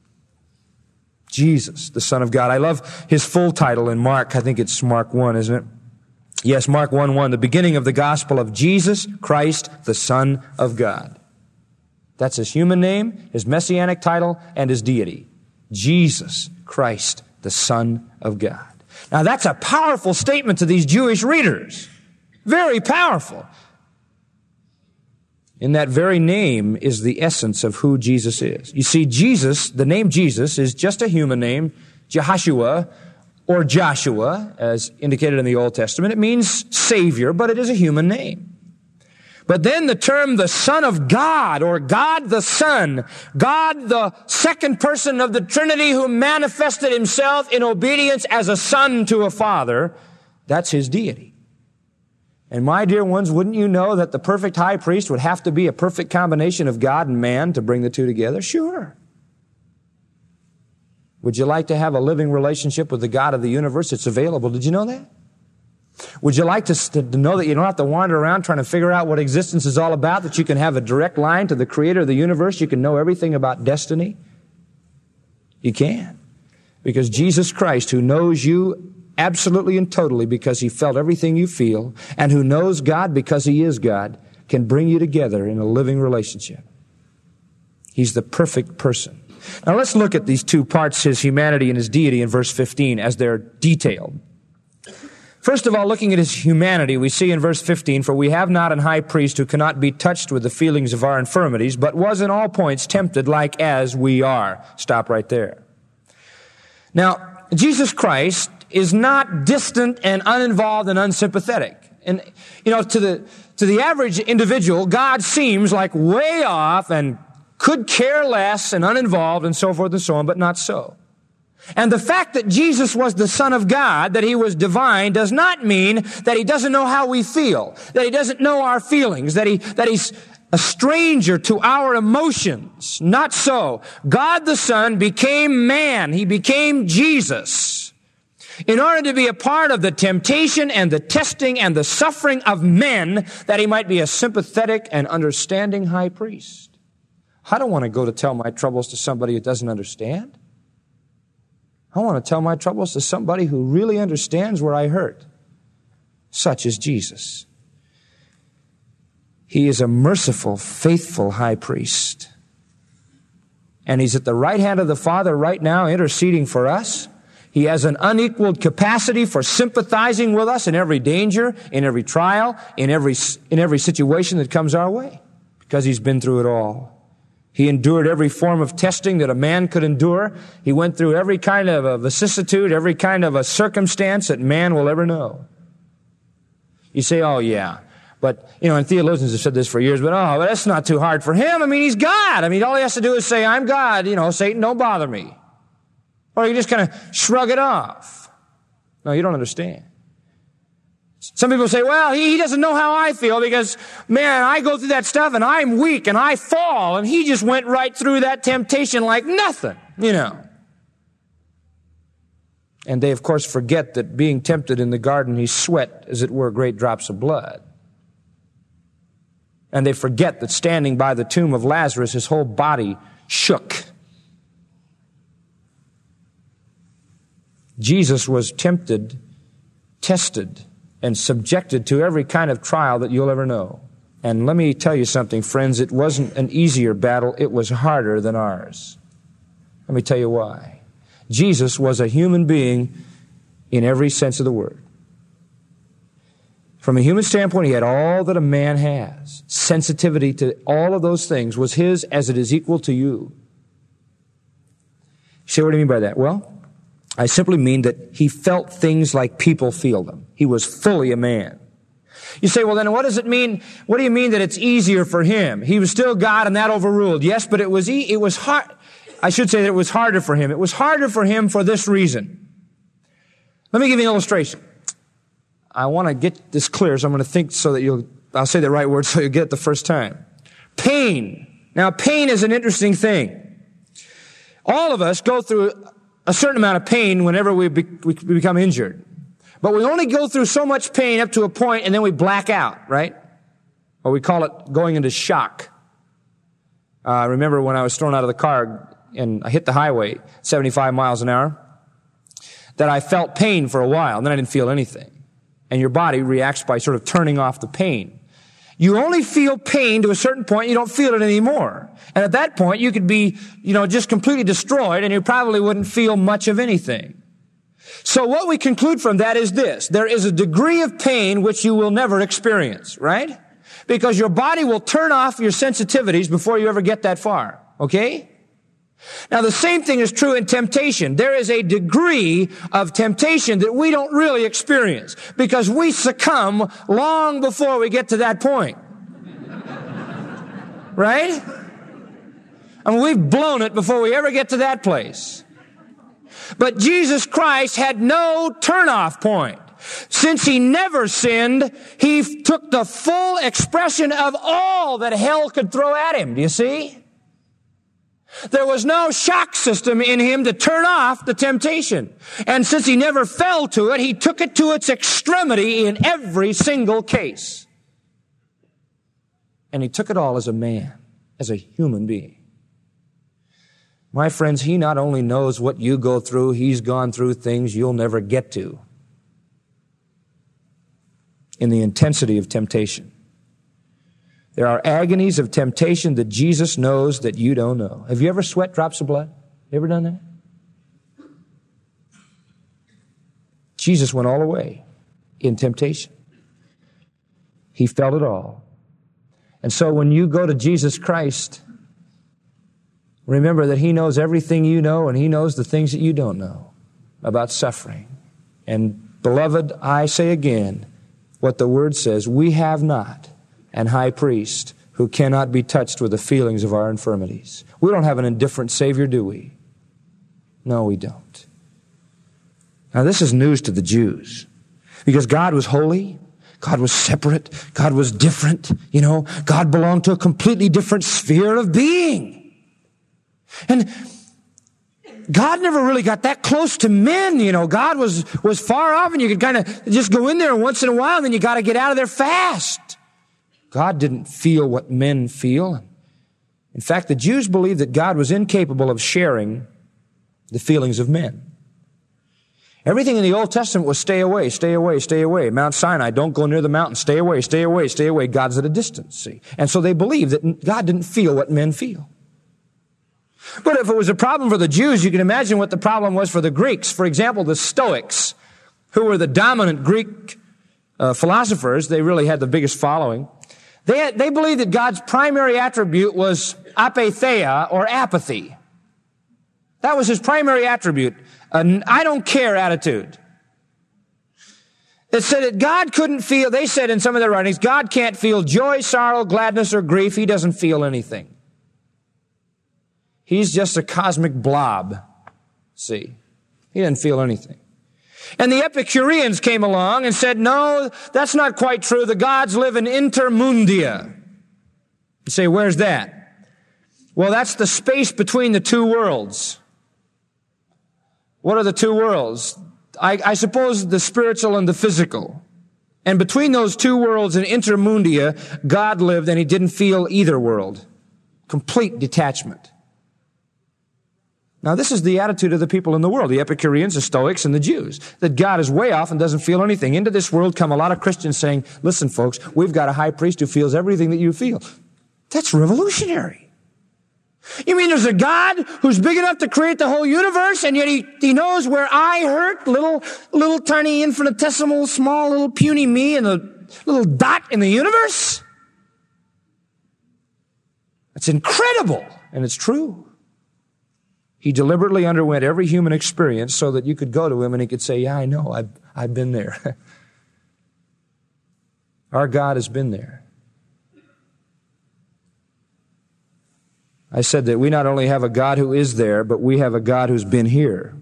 Jesus, the Son of God. I love His full title in Mark. I think it's Mark one, isn't it? Yes, Mark one one, the beginning of the gospel of Jesus Christ, the Son of God. That's His human name, His messianic title, and His deity. Jesus Christ, the Son of God. Now that's a powerful statement to these Jewish readers. Very powerful. In that very name is the essence of who Jesus is. You see, Jesus, the name Jesus, is just a human name, Jehoshua, or Joshua, as indicated in the Old Testament. It means Savior, but it is a human name. But then the term the Son of God, or God the Son, God the second person of the Trinity who manifested Himself in obedience as a son to a father, that's His deity. And my dear ones, wouldn't you know that the perfect high priest would have to be a perfect combination of God and man to bring the two together? Sure. Would you like to have a living relationship with the God of the universe? It's available. Did you know that? Would you like to, to know that you don't have to wander around trying to figure out what existence is all about, that you can have a direct line to the Creator of the universe? You can know everything about destiny? You can. Because Jesus Christ, who knows you absolutely and totally because He felt everything you feel, and who knows God because He is God, can bring you together in a living relationship. He's the perfect person. Now let's look at these two parts, His humanity and His deity, in verse fifteen as they're detailed. First of all, looking at His humanity, we see in verse fifteen, for we have not an high priest who cannot be touched with the feelings of our infirmities, but was in all points tempted like as we are. Stop right there. Now, Jesus Christ is not distant and uninvolved and unsympathetic. And, you know, to the, to the average individual, God seems like way off and could care less and uninvolved and so forth and so on, but not so. And the fact that Jesus was the Son of God, that He was divine, does not mean that He doesn't know how we feel, that He doesn't know our feelings, that He, that He's a stranger to our emotions. Not so. God the Son became man. He became Jesus in order to be a part of the temptation and the testing and the suffering of men, that He might be a sympathetic and understanding high priest. I don't want to go to tell my troubles to somebody who doesn't understand. I want to tell my troubles to somebody who really understands where I hurt. Such is Jesus. He is a merciful, faithful high priest. And He's at the right hand of the Father right now interceding for us. He has an unequaled capacity for sympathizing with us in every danger, in every trial, in every, in every situation that comes our way, because He's been through it all. He endured every form of testing that a man could endure. He went through every kind of a vicissitude, every kind of a circumstance that man will ever know. You say, oh yeah, but, you know, and theologians have said this for years, but oh, but that's not too hard for Him. I mean, He's God. I mean, all He has to do is say, I'm God, you know, Satan, don't bother me. Or you just kind of shrug it off. No, you don't understand. Some people say, well, he, he doesn't know how I feel because, man, I go through that stuff and I'm weak and I fall. And he just went right through that temptation like nothing, you know. And they, of course, forget that being tempted in the garden, he sweat, as it were, great drops of blood. And they forget that standing by the tomb of Lazarus, his whole body shook. Jesus was tempted, tested, and subjected to every kind of trial that you'll ever know. And let me tell you something, friends, it wasn't an easier battle, it was harder than ours. Let me tell you why. Jesus was a human being in every sense of the word. From a human standpoint, he had all that a man has. Sensitivity to all of those things was his as it is equal to you. You say, what do you mean by that? Well, I simply mean that he felt things like people feel them. He was fully a man. You say, well, then what does it mean? What do you mean that it's easier for him? He was still God and that overruled. Yes, but it was, e- it was hard. I should say that it was harder for him. It was harder for him for this reason. Let me give you an illustration. I want to get this clear, so I'm going to think so that you'll, I'll say the right word so you'll get it the first time. Pain. Now, pain is an interesting thing. All of us go through a certain amount of pain whenever we, be, we become injured. But we only go through so much pain up to a point and then we black out, right? Or we call it going into shock. Uh, I remember when I was thrown out of the car and I hit the highway, seventy-five miles an hour, that I felt pain for a while, and then I didn't feel anything. And your body reacts by sort of turning off the pain. You only feel pain to a certain point, you don't feel it anymore. And at that point, you could be, you know, just completely destroyed, and you probably wouldn't feel much of anything. So what we conclude from that is this. There is a degree of pain which you will never experience, right? Because your body will turn off your sensitivities before you ever get that far, okay? Now, the same thing is true in temptation. There is a degree of temptation that we don't really experience because we succumb long before we get to that point. Right? I mean, we've blown it before we ever get to that place. But Jesus Christ had no turn-off point. Since he never sinned, he took the full expression of all that hell could throw at him. Do you see? There was no shock system in him to turn off the temptation. And since he never fell to it, he took it to its extremity in every single case. And he took it all as a man, as a human being. My friends, he not only knows what you go through, he's gone through things you'll never get to in the intensity of temptation. There are agonies of temptation that Jesus knows that you don't know. Have you ever sweat drops of blood? You ever done that? Jesus went all the way in temptation. He felt it all. And so when you go to Jesus Christ, remember that he knows everything you know and he knows the things that you don't know about suffering. And beloved, I say again what the Word says, we have not an high priest who cannot be touched with the feelings of our infirmities. We don't have an indifferent Savior, do we? No, we don't. Now, this is news to the Jews because God was holy. God was separate. God was different. You know, God belonged to a completely different sphere of being. And God never really got that close to men. You know, God was, was far off and you could kind of just go in there once in a while and then you got to get out of there fast. God didn't feel what men feel. In fact, the Jews believed that God was incapable of sharing the feelings of men. Everything in the Old Testament was stay away, stay away, stay away. Mount Sinai, don't go near the mountain, stay away, stay away, stay away. God's at a distance, see. And so they believed that God didn't feel what men feel. But if it was a problem for the Jews, you can imagine what the problem was for the Greeks. For example, the Stoics, who were the dominant Greek uh, philosophers, they really had the biggest following. They, had, they believed that God's primary attribute was apatheia, or apathy. That was his primary attribute, an I don't care attitude. It said that God couldn't feel, they said in some of their writings, God can't feel joy, sorrow, gladness, or grief. He doesn't feel anything. He's just a cosmic blob. See, he doesn't feel anything. And the Epicureans came along and said, no, that's not quite true. The gods live in intermundia. You say, where's that? Well, that's the space between the two worlds. What are the two worlds? I, I suppose the spiritual and the physical. And between those two worlds in intermundia, God lived and he didn't feel either world. Complete detachment. Now, this is the attitude of the people in the world, the Epicureans, the Stoics, and the Jews, that God is way off and doesn't feel anything. Into this world come a lot of Christians saying, listen, folks, we've got a high priest who feels everything that you feel. That's revolutionary. You mean there's a God who's big enough to create the whole universe, and yet he, he knows where I hurt, little, little tiny infinitesimal, small, little puny me and a little dot in the universe? That's incredible, and it's true. He deliberately underwent every human experience so that you could go to him and he could say, yeah, I know, I've, I've been there. Our God has been there. I said that we not only have a God who is there, but we have a God who's been here.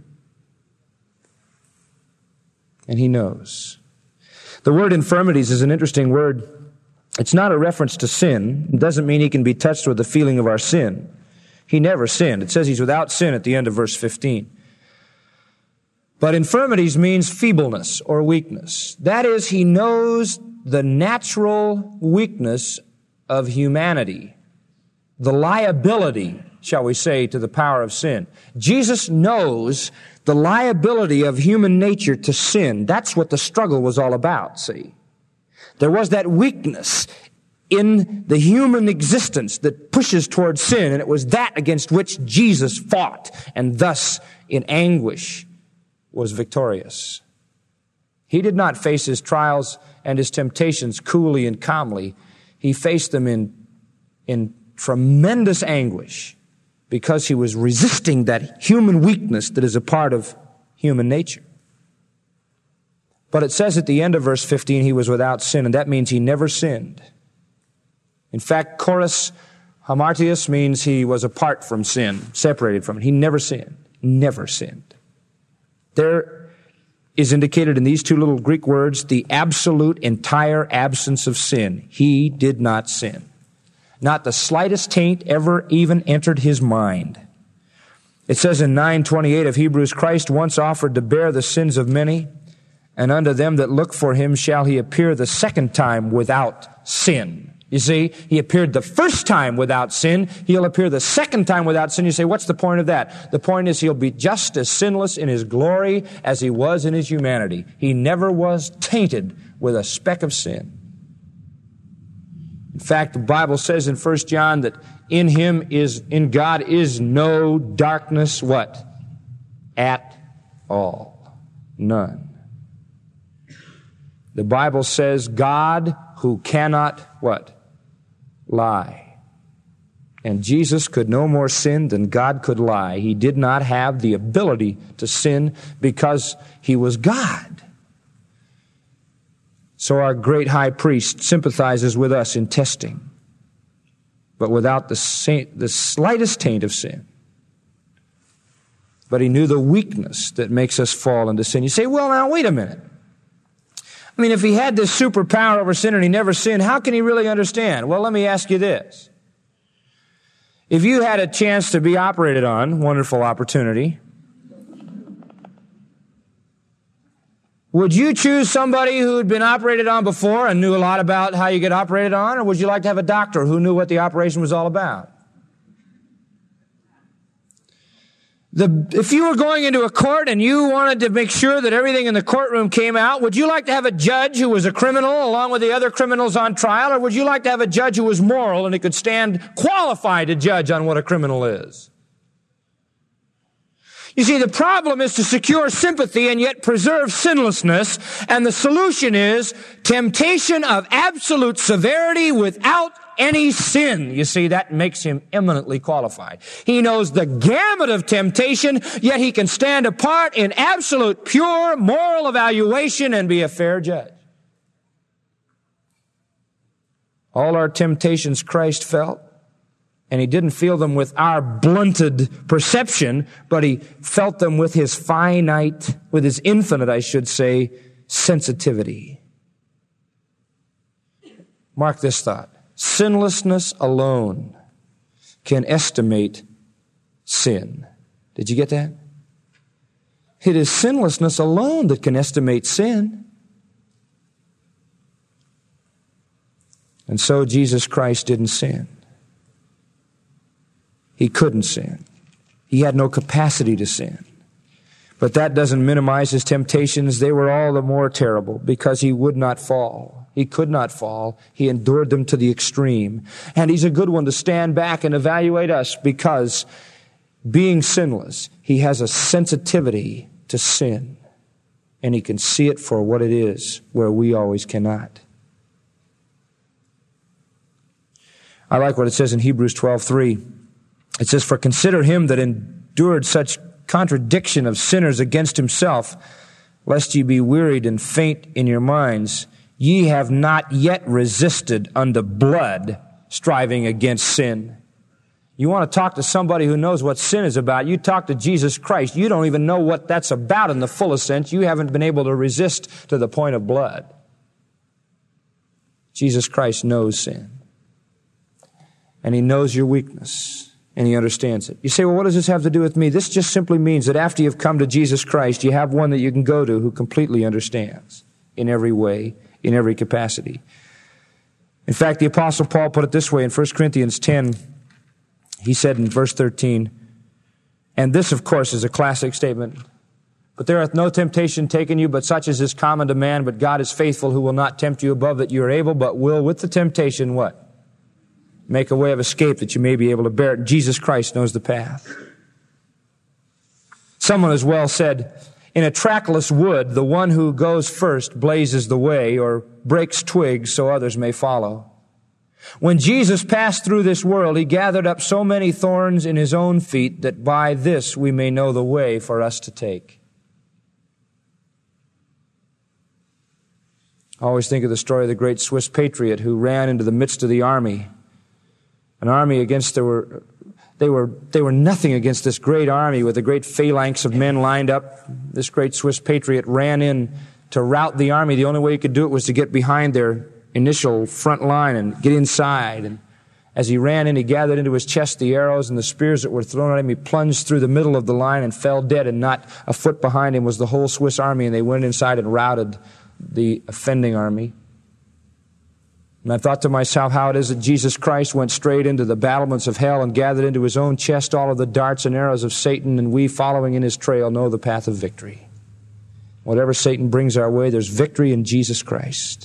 And he knows. The word infirmities is an interesting word. It's not a reference to sin. It doesn't mean he can be touched with the feeling of our sin. He never sinned. It says he's without sin at the end of verse fifteen. But infirmities means feebleness or weakness. That is, he knows the natural weakness of humanity, the liability, shall we say, to the power of sin. Jesus knows the liability of human nature to sin. That's what the struggle was all about, see. There was that weakness in the human existence that pushes towards sin, and it was that against which Jesus fought, and thus, in anguish, was victorious. He did not face his trials and his temptations coolly and calmly. He faced them in, in tremendous anguish because he was resisting that human weakness that is a part of human nature. But it says at the end of verse fifteen, he was without sin, and that means he never sinned. In fact, chorus hamartius means he was apart from sin, separated from it. He never sinned. Never sinned. There is indicated in these two little Greek words the absolute entire absence of sin. He did not sin. Not the slightest taint ever even entered his mind. It says in nine twenty-eight of Hebrews, Christ once offered to bear the sins of many, and unto them that look for him shall he appear the second time without sin. You see, he appeared the first time without sin. He'll appear the second time without sin. You say, what's the point of that? The point is he'll be just as sinless in his glory as he was in his humanity. He never was tainted with a speck of sin. In fact, the Bible says in First John that in him is, in God is no darkness, what? At all. None. The Bible says God who cannot, what? Lie. And Jesus could no more sin than God could lie. He did not have the ability to sin because he was God. So our great high priest sympathizes with us in testing, but without the, saint, the slightest taint of sin. But he knew the weakness that makes us fall into sin. You say, well, now, wait a minute. I mean, if he had this superpower over sin and he never sinned, how can he really understand? Well, let me ask you this. If you had a chance to be operated on, wonderful opportunity, would you choose somebody who had been operated on before and knew a lot about how you get operated on, or would you like to have a doctor who knew what the operation was all about? The, if you were going into a court and you wanted to make sure that everything in the courtroom came out, would you like to have a judge who was a criminal along with the other criminals on trial, or would you like to have a judge who was moral and who could stand qualified to judge on what a criminal is? You see, the problem is to secure sympathy and yet preserve sinlessness, and the solution is temptation of absolute severity without any sin. You see, that makes him eminently qualified. He knows the gamut of temptation, yet he can stand apart in absolute pure moral evaluation and be a fair judge. All our temptations Christ felt, And he didn't feel them with our blunted perception, but he felt them with his finite, with his infinite, I should say, sensitivity. Mark this thought. Sinlessness alone can estimate sin. Did you get that? It is sinlessness alone that can estimate sin. And so Jesus Christ didn't sin. He couldn't sin. He had no capacity to sin. But that doesn't minimize his temptations. They were all the more terrible because he would not fall. He could not fall. He endured them to the extreme. And he's a good one to stand back and evaluate us because being sinless, he has a sensitivity to sin. And he can see it for what it is where we always cannot. I like what it says in Hebrews twelve three. It says, "For consider him that endured such contradiction of sinners against himself, lest ye be wearied and faint in your minds. Ye have not yet resisted unto blood, striving against sin." You want to talk to somebody who knows what sin is about, you talk to Jesus Christ. You don't even know what that's about in the fullest sense. You haven't been able to resist to the point of blood. Jesus Christ knows sin. And he knows your weakness. And he understands it. You say, well, what does this have to do with me? This just simply means that after you've come to Jesus Christ, you have one that you can go to who completely understands in every way, in every capacity. In fact, the Apostle Paul put it this way in First Corinthians ten. He said in verse thirteen, and this, of course, is a classic statement, "But there hath no temptation taken you, but such as is common to man. But God is faithful, who will not tempt you above that you are able, but will with the temptation," what? "Make a way of escape that you may be able to bear it." Jesus Christ knows the path. Someone has well said, in a trackless wood, the one who goes first blazes the way or breaks twigs so others may follow. When Jesus passed through this world, he gathered up so many thorns in his own feet that by this we may know the way for us to take. I always think of the story of the great Swiss patriot who ran into the midst of the army. An army against, there were, they were, they were nothing against this great army with a great phalanx of men lined up. This great Swiss patriot ran in to rout the army. The only way he could do it was to get behind their initial front line and get inside. And as he ran in, he gathered into his chest the arrows and the spears that were thrown at him. He plunged through the middle of the line and fell dead, and not a foot behind him was the whole Swiss army, and they went inside and routed the offending army. And I thought to myself how it is that Jesus Christ went straight into the battlements of hell and gathered into his own chest all of the darts and arrows of Satan, and we, following in his trail, know the path of victory. Whatever Satan brings our way, there's victory in Jesus Christ.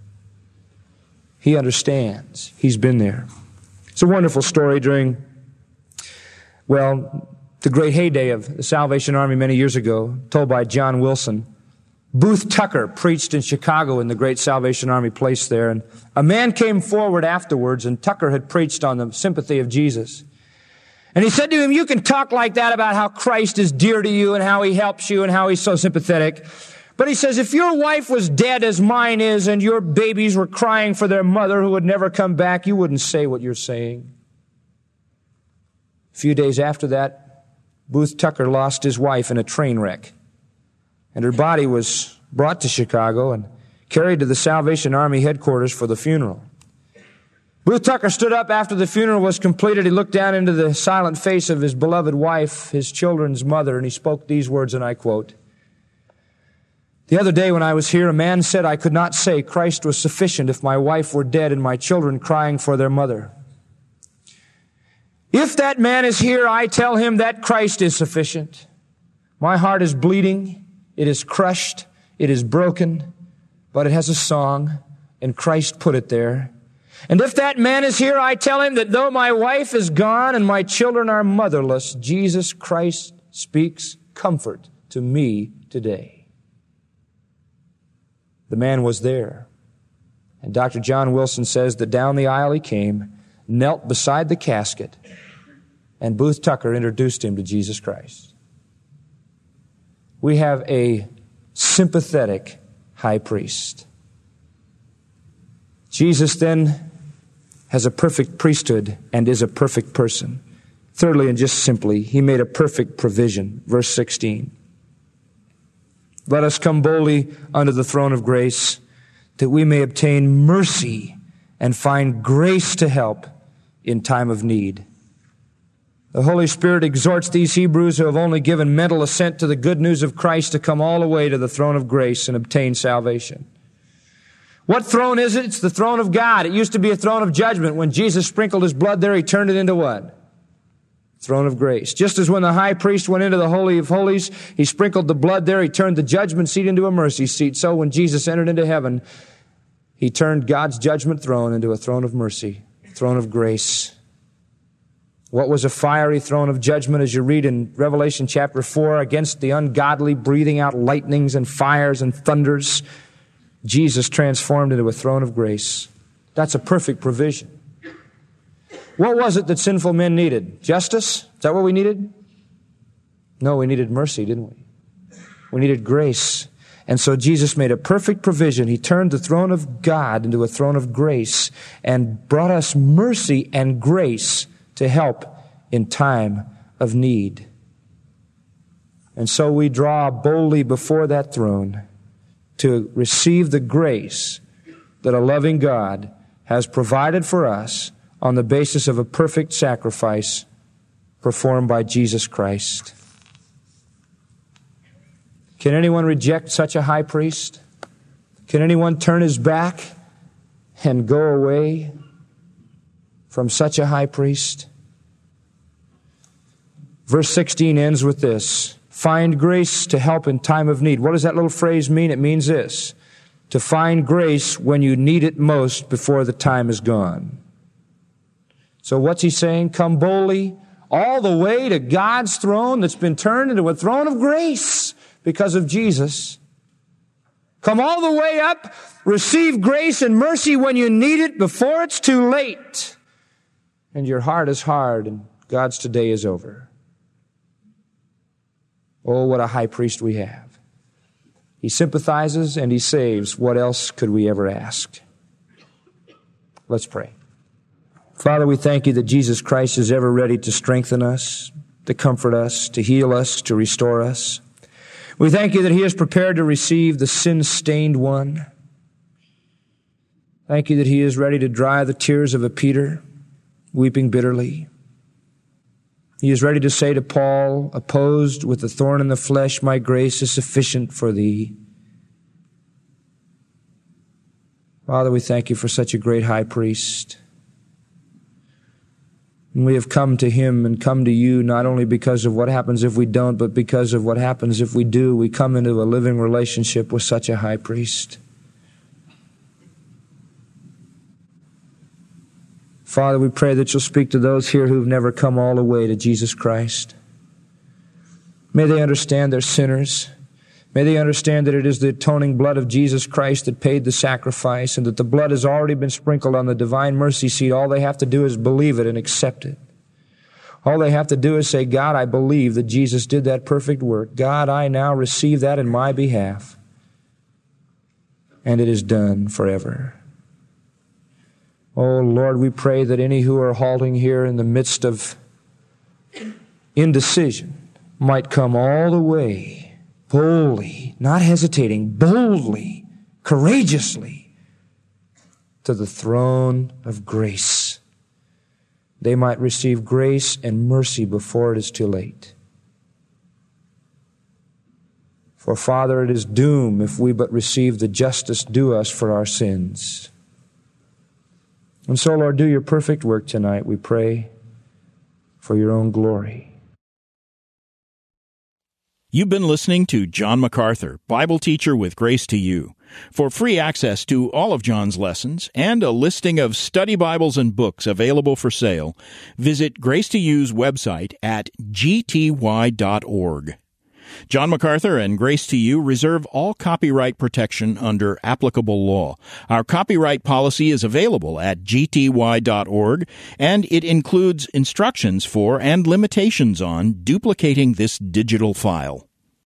He understands. He's been there. It's a wonderful story during, well, the great heyday of the Salvation Army many years ago, told by John Wilson. Booth Tucker preached in Chicago in the great Salvation Army place there, and a man came forward afterwards, and Tucker had preached on the sympathy of Jesus. And he said to him, "You can talk like that about how Christ is dear to you and how he helps you and how he's so sympathetic. But," he says, "if your wife was dead as mine is and your babies were crying for their mother who would never come back, you wouldn't say what you're saying." A few days after that, Booth Tucker lost his wife in a train wreck. And her body was brought to Chicago and carried to the Salvation Army headquarters for the funeral. Booth Tucker stood up after the funeral was completed. He looked down into the silent face of his beloved wife, his children's mother, and he spoke these words, and I quote, "The other day when I was here, a man said I could not say Christ was sufficient if my wife were dead and my children crying for their mother. If that man is here, I tell him that Christ is sufficient. My heart is bleeding. It is crushed. It is broken. But it has a song, and Christ put it there. And if that man is here, I tell him that though my wife is gone and my children are motherless, Jesus Christ speaks comfort to me today." The man was there. And Doctor John Wilson says that down the aisle he came, knelt beside the casket, and Booth Tucker introduced him to Jesus Christ. We have a sympathetic high priest. Jesus then has a perfect priesthood and is a perfect person. Thirdly, and just simply, he made a perfect provision. Verse sixteen. Let us come boldly unto the throne of grace, that we may obtain mercy and find grace to help in time of need. The Holy Spirit exhorts these Hebrews who have only given mental assent to the good news of Christ to come all the way to the throne of grace and obtain salvation. What throne is it? It's the throne of God. It used to be a throne of judgment. When Jesus sprinkled his blood there, he turned it into what? Throne of grace. Just as when the high priest went into the Holy of Holies, he sprinkled the blood there, he turned the judgment seat into a mercy seat. So when Jesus entered into heaven, he turned God's judgment throne into a throne of mercy, throne of grace. What was a fiery throne of judgment, as you read in Revelation chapter four, against the ungodly, breathing out lightnings and fires and thunders, Jesus transformed into a throne of grace. That's a perfect provision. What was it that sinful men needed? Justice? Is that what we needed? No, we needed mercy, didn't we? We needed grace. And so Jesus made a perfect provision. He turned the throne of God into a throne of grace and brought us mercy and grace to help in time of need. And so we draw boldly before that throne to receive the grace that a loving God has provided for us on the basis of a perfect sacrifice performed by Jesus Christ. Can anyone reject such a high priest? Can anyone turn his back and go away from such a high priest? Verse sixteen ends with this: find grace to help in time of need. What does that little phrase mean? It means this: to find grace when you need it most before the time is gone. So what's he saying? Come boldly all the way to God's throne that's been turned into a throne of grace because of Jesus. Come all the way up, receive grace and mercy when you need it before it's too late. And your heart is hard and God's today is over. Oh, what a high priest we have. He sympathizes and he saves. What else could we ever ask? Let's pray. Father, we thank you that Jesus Christ is ever ready to strengthen us, to comfort us, to heal us, to restore us. We thank you that he is prepared to receive the sin-stained one. Thank you that he is ready to dry the tears of a Peter, weeping bitterly. He is ready to say to Paul, opposed with the thorn in the flesh, my grace is sufficient for thee. Father, we thank you for such a great high priest. And we have come to him and come to you not only because of what happens if we don't, but because of what happens if we do. We come into a living relationship with such a high priest. Father, we pray that you'll speak to those here who've never come all the way to Jesus Christ. May they understand they're sinners. May they understand that it is the atoning blood of Jesus Christ that paid the sacrifice, and that the blood has already been sprinkled on the divine mercy seat. All they have to do is believe it and accept it. All they have to do is say, God, I believe that Jesus did that perfect work. God, I now receive that in my behalf. And it is done forever. Oh, Lord, we pray that any who are halting here in the midst of indecision might come all the way, boldly, not hesitating, boldly, courageously, to the throne of grace. They might receive grace and mercy before it is too late. For, Father, it is doom if we but receive the justice due us for our sins. And so, Lord, do your perfect work tonight, we pray, for your own glory. You've been listening to John MacArthur, Bible teacher with Grace to You. For free access to all of John's lessons and a listing of study Bibles and books available for sale, visit Grace to You's website at g t y dot org. John MacArthur and Grace to You reserve all copyright protection under applicable law. Our copyright policy is available at g t y dot org, and it includes instructions for and limitations on duplicating this digital file.